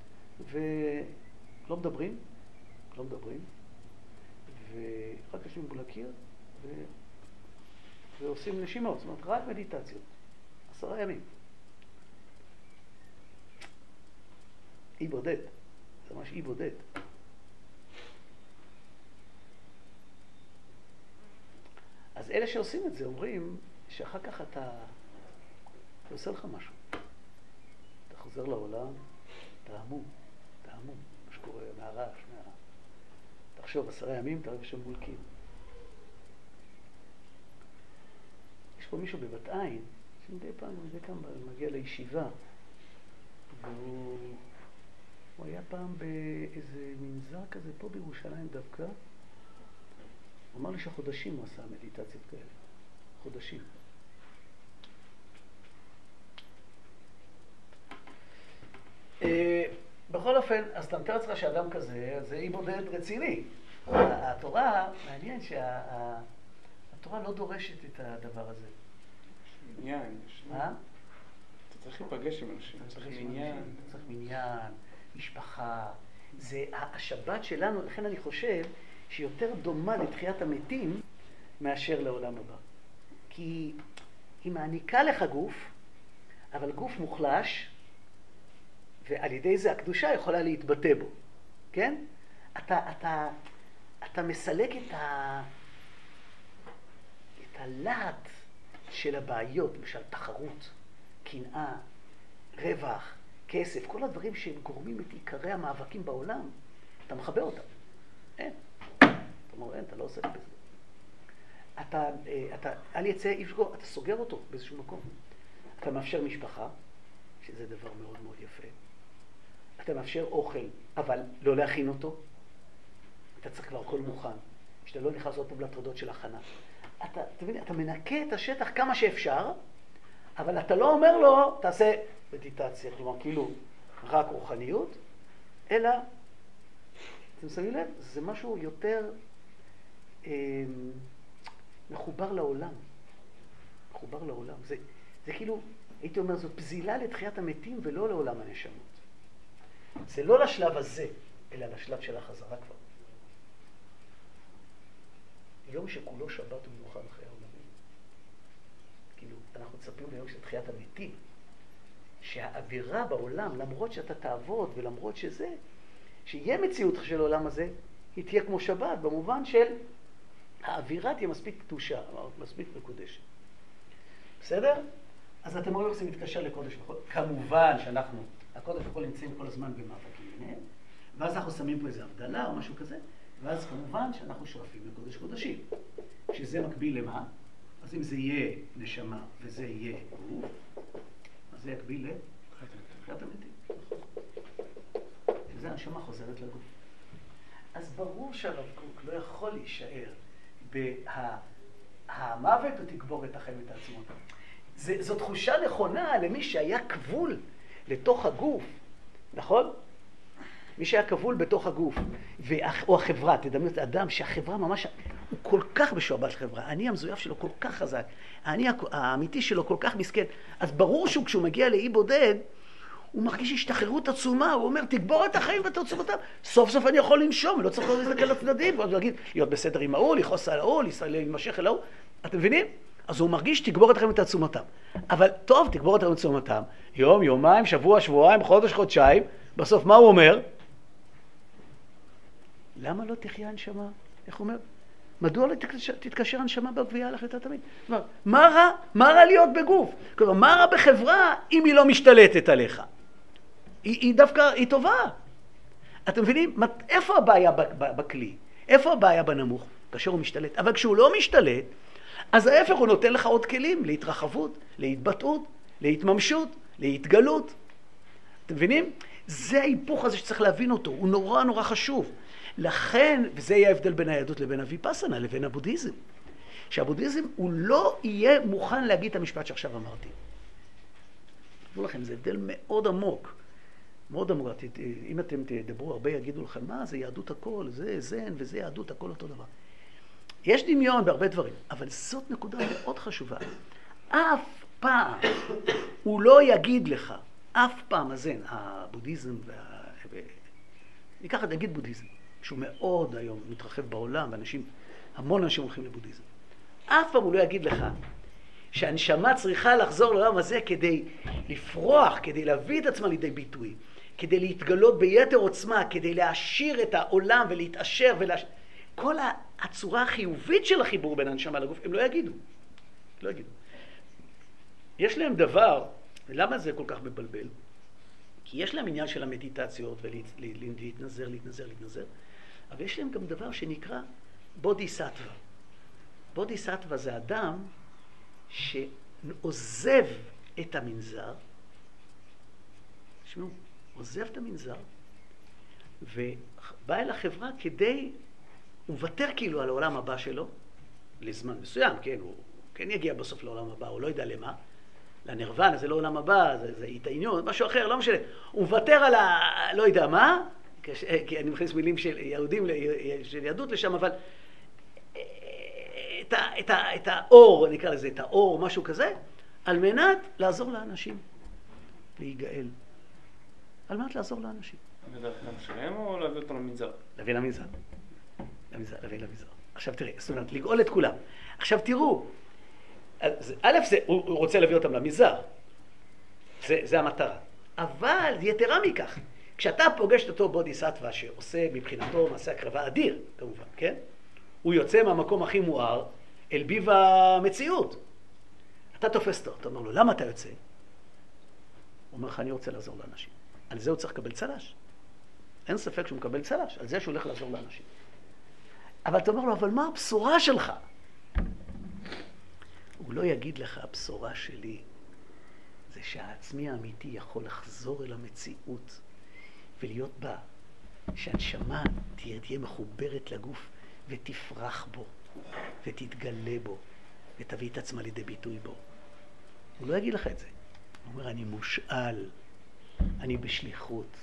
ולא מדברים, לא מדברים, ורק יושבים מול הקיר, ו... ועושים נשימות, זאת אומרת, רק מדיטציות. עשרה ימים. אי בודד. זה ממש אי בודד. אז אלה שעושים את זה אומרים שאחר כך אתה... זה עושה לך משהו. אתה חוזר לעולם, אתה המום, אתה המום. מה שקורה מהרעש, מה... תחשוב, עשרה ימים אתה רואה שם מול קיר. יש פה מישהו בבת עין, שמדי פעם, מדי פעם מגיע לישיבה, והוא הוא היה פעם באיזה מנזר כזה, פה בירושלים דווקא, הוא אמר לי שחודשים הוא עשה מדיטציות כאלה, חודשים. בכל אופן, אז אתה מתאר לעצמך שאדם כזה, זה אי בודד רציני. התורה, מעניין שהתורה לא דורשת את הדבר הזה. עניין, יש. מה? אתה צריך להיפגש עם אנשים, אתה צריך מניין. אתה צריך מניין, משפחה. זה השבת שלנו, לכן אני חושב שהיא יותר דומה לתחיית המתים מאשר לעולם הבא. כי היא מעניקה לך גוף, אבל גוף מוחלש, ועל ידי זה הקדושה יכולה להתבטא בו, כן? אתה, אתה, אתה מסלק את ה... את הלהט של הבעיות, למשל תחרות, קנאה, רווח, כסף, כל הדברים שהם גורמים את עיקרי המאבקים בעולם, אתה מחבא אותם. אין. אתה אומר, אין, אתה לא עושה את זה. אתה, אתה, אל יצא יפגור, אתה סוגר אותו באיזשהו מקום. אתה מאפשר משפחה, שזה דבר מאוד מאוד יפה. אתה מאפשר אוכל, אבל לא להכין אותו. אתה צריך כבר הכל מוכן, שאתה לא נכנס עוד פעם לטרדות של הכנה. אתה, תבין, אתה מנקה את השטח כמה שאפשר, אבל אתה לא אומר לו, תעשה מדיטציה, כלומר, כאילו, רק רוחניות, אלא, אתם שמים לב, זה משהו יותר אה, מחובר לעולם. מחובר לעולם. זה, זה כאילו, הייתי אומר, זאת פזילה לתחיית המתים ולא לעולם הנשמות. זה לא לשלב הזה, אלא לשלב של החזרה כבר. יום שכולו שבת ומנוחה לחיי העולמים. כאילו, אנחנו מצפים ליום של תחיית המתים, שהאווירה בעולם, למרות שאתה תעבוד ולמרות שזה, שיהיה מציאות של העולם הזה, היא תהיה כמו שבת, במובן של האווירה תהיה מספיק קדושה, מספיק מקודשת. בסדר? אז אתם רואים איך זה מתקשר לקודש וחול. כמובן שאנחנו, הקודש וחול נמצאים כל הזמן במאבקים ביניהם, ואז אנחנו שמים פה איזו הבדלה או משהו כזה, ואז כמובן שאנחנו שואפים לקודש קודשים. שזה מקביל למה? אז אם זה יהיה נשמה וזה יהיה גוף, אז זה יקביל לתחיית המתים. שזה הנשמה חוזרת לגוף. אז ברור שהרב קוק לא יכול להישאר בהמוות ותגבור את החיים ואת העצמות. זו תחושה נכונה למי שהיה כבול לתוך הגוף, נכון? מי שהיה כבול בתוך הגוף, או החברה, תדמיינו את האדם שהחברה ממש, הוא כל כך משועבד לחברה, האני המזויף שלו כל כך חזק, האני האמיתי שלו כל כך מסכן, אז ברור שהוא כשהוא מגיע לאי בודד, הוא מרגיש השתחררות עצומה, הוא אומר, תגבור את החיים ואת עוצמתם, סוף סוף אני יכול לנשום, לא צריך להסתכל לצדדים, ואז להגיד, להיות בסדר עם ההוא, לכעוס על ההוא, להימשך אל ההוא, אתם מבינים? אז הוא מרגיש, תגבור את החיים ואת עצמתם. אבל טוב, תגבור את החיים ואת עצמתם, יום, יומיים, שבוע, שבועיים, חודש, חודשיים, בסוף מה הוא אומר? למה לא תחיה הנשמה? איך הוא אומר? מדוע לא תתקשר הנשמה בגבייה להחלטת תמיד? כלומר, מה רע? מה רע להיות בגוף? כלומר, מה רע בחברה אם היא לא משתלטת עליך? היא, היא דווקא, היא טובה. אתם מבינים? איפה הבעיה בכלי? איפה הבעיה בנמוך? כאשר הוא משתלט. אבל כשהוא לא משתלט, אז ההפך הוא נותן לך עוד כלים להתרחבות, להתבטאות, להתממשות, להתגלות. אתם מבינים? זה ההיפוך הזה שצריך להבין אותו. הוא נורא נורא חשוב. לכן, וזה יהיה ההבדל בין היהדות לבין הוויפאסנה, לבין הבודהיזם. שהבודהיזם הוא לא יהיה מוכן להגיד את המשפט שעכשיו אמרתי. תראו לכם, זה הבדל מאוד עמוק. מאוד עמוק. אם אתם תדברו הרבה, יגידו לכם, מה זה יהדות הכל, זה זן וזה יהדות הכל אותו דבר. יש דמיון בהרבה דברים, אבל זאת נקודה מאוד חשובה. אף פעם הוא לא יגיד לך, אף פעם הזן, הבודהיזם, וה... ניקח את נגיד בודהיזם, שהוא מאוד היום מתרחב בעולם, ואנשים, המון אנשים הולכים לבודהיזם. אף פעם הוא לא יגיד לך שהנשמה צריכה לחזור לעולם הזה כדי לפרוח, כדי להביא את עצמה לידי ביטוי, כדי להתגלות ביתר עוצמה, כדי להעשיר את העולם ולהתעשר ולהש... כל הצורה החיובית של החיבור בין הנשמה לגוף, הם לא יגידו. לא יגידו. יש להם דבר, ולמה זה כל כך מבלבל? כי יש להם עניין של המדיטציות ולהתנזר, להתנזר, להתנזר, אבל יש להם גם דבר שנקרא בודיסטווה. בודיסטווה זה אדם שעוזב את המנזר, תשמעו, עוזב את המנזר, ובא אל החברה כדי, הוא מוותר כאילו על העולם הבא שלו, לזמן מסוים, כן, הוא כן יגיע בסוף לעולם הבא, הוא לא יודע למה, לנירוונה, זה לא עולם הבא, זה, זה התעניינות, משהו אחר, לא משנה. הוא מוותר על ה... לא יודע מה, כש, כי אני מכניס מילים של יהודים, של יהדות לשם, אבל את, ה, את, ה, את האור, נקרא לזה, את האור, משהו כזה, על מנת לעזור לאנשים להיגאל. על מנת לעזור לאנשים. בדרך כלל שלהם או להביא אותו למנזר? להביא למנזר. למנזר, להביא למנזר. עכשיו תראה, זאת אומרת, לגאול את כולם. עכשיו תראו, א', זה, הוא, הוא רוצה להביא אותם למנזר. זה, זה המטרה. אבל יתרה מכך, כשאתה פוגש את אותו בודיסטווה שעושה מבחינתו מעשה הקרבה אדיר, כמובן, כן? הוא יוצא מהמקום הכי מואר אל ביב המציאות. אתה תופס אותו, אתה אומר לו, למה אתה יוצא? הוא אומר לך, אני רוצה לעזור לאנשים. על זה הוא צריך לקבל צל"ש. אין ספק שהוא מקבל צל"ש, על זה שהוא הולך לעזור לאנשים. אבל אתה אומר לו, אבל מה הבשורה שלך? הוא לא יגיד לך, הבשורה שלי זה שהעצמי האמיתי יכול לחזור אל המציאות ולהיות בה, שהנשמה תהיה, תהיה מחוברת לגוף ותפרח בו ותתגלה בו ותביא את עצמה לידי ביטוי בו. הוא לא יגיד לך את זה. הוא אומר, אני מושאל, אני בשליחות.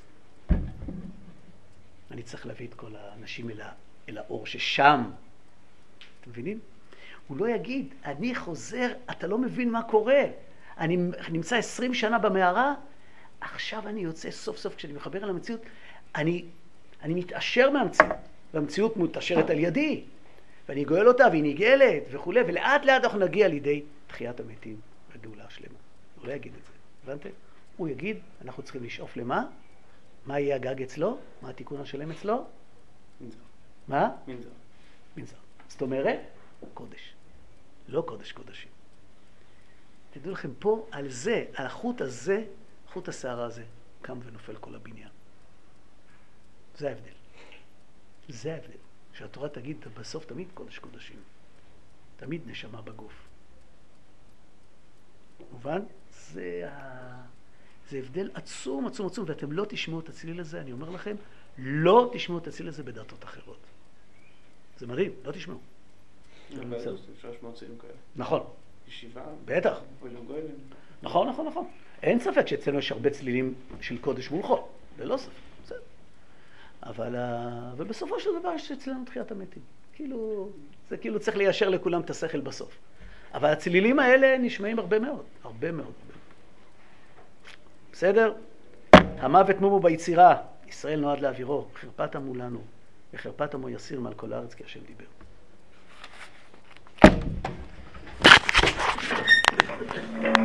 אני צריך להביא את כל האנשים אל, אל האור ששם. אתם מבינים? הוא לא יגיד, אני חוזר, אתה לא מבין מה קורה. אני נמצא עשרים שנה במערה, עכשיו אני יוצא סוף סוף, כשאני מחבר אל המציאות, אני, אני מתעשר מהמציאות, והמציאות מתעשרת על ידי, ואני גואל אותה, והיא נגאלת וכו', ולאט לאט אנחנו נגיע לידי תחיית המתים, הגאולה השלמה. הוא לא יגיד את זה, הבנתם? הוא יגיד, אנחנו צריכים לשאוף למה? מה יהיה הגג אצלו? מה התיקון השלם אצלו? מנזר. מה? מנזר. מנזר. זאת אומרת, קודש. לא קודש קודשים. תדעו לכם פה, על זה, על החוט הזה, חוט השערה הזה, קם ונופל כל הבניין. זה ההבדל. זה ההבדל. שהתורה תגיד בסוף תמיד קודש קודשים. תמיד נשמה בגוף. מובן? זה, ה... זה הבדל עצום, עצום, עצום, ואתם לא תשמעו את הצליל הזה, אני אומר לכם, לא תשמעו את הצליל הזה בדתות אחרות. זה מדהים, לא תשמעו. אפשר לשמוע צלילים כאלה. נכון. ישיבה. בטח. ולגוילים. נכון, נכון, נכון. אין ספק שאצלנו יש הרבה צלילים של קודש מול חול. ללא ספק. בסדר. אבל, אבל בסופו של דבר יש אצלנו תחיית המתים. כאילו, זה כאילו צריך ליישר לכולם את השכל בסוף. אבל הצלילים האלה נשמעים הרבה מאוד. הרבה מאוד. בסדר? המוות מומו ביצירה. ישראל נועד להעבירו. חרפת עמו לנו. וחרפת עמו יסיר מעל כל הארץ כי השם דיבר.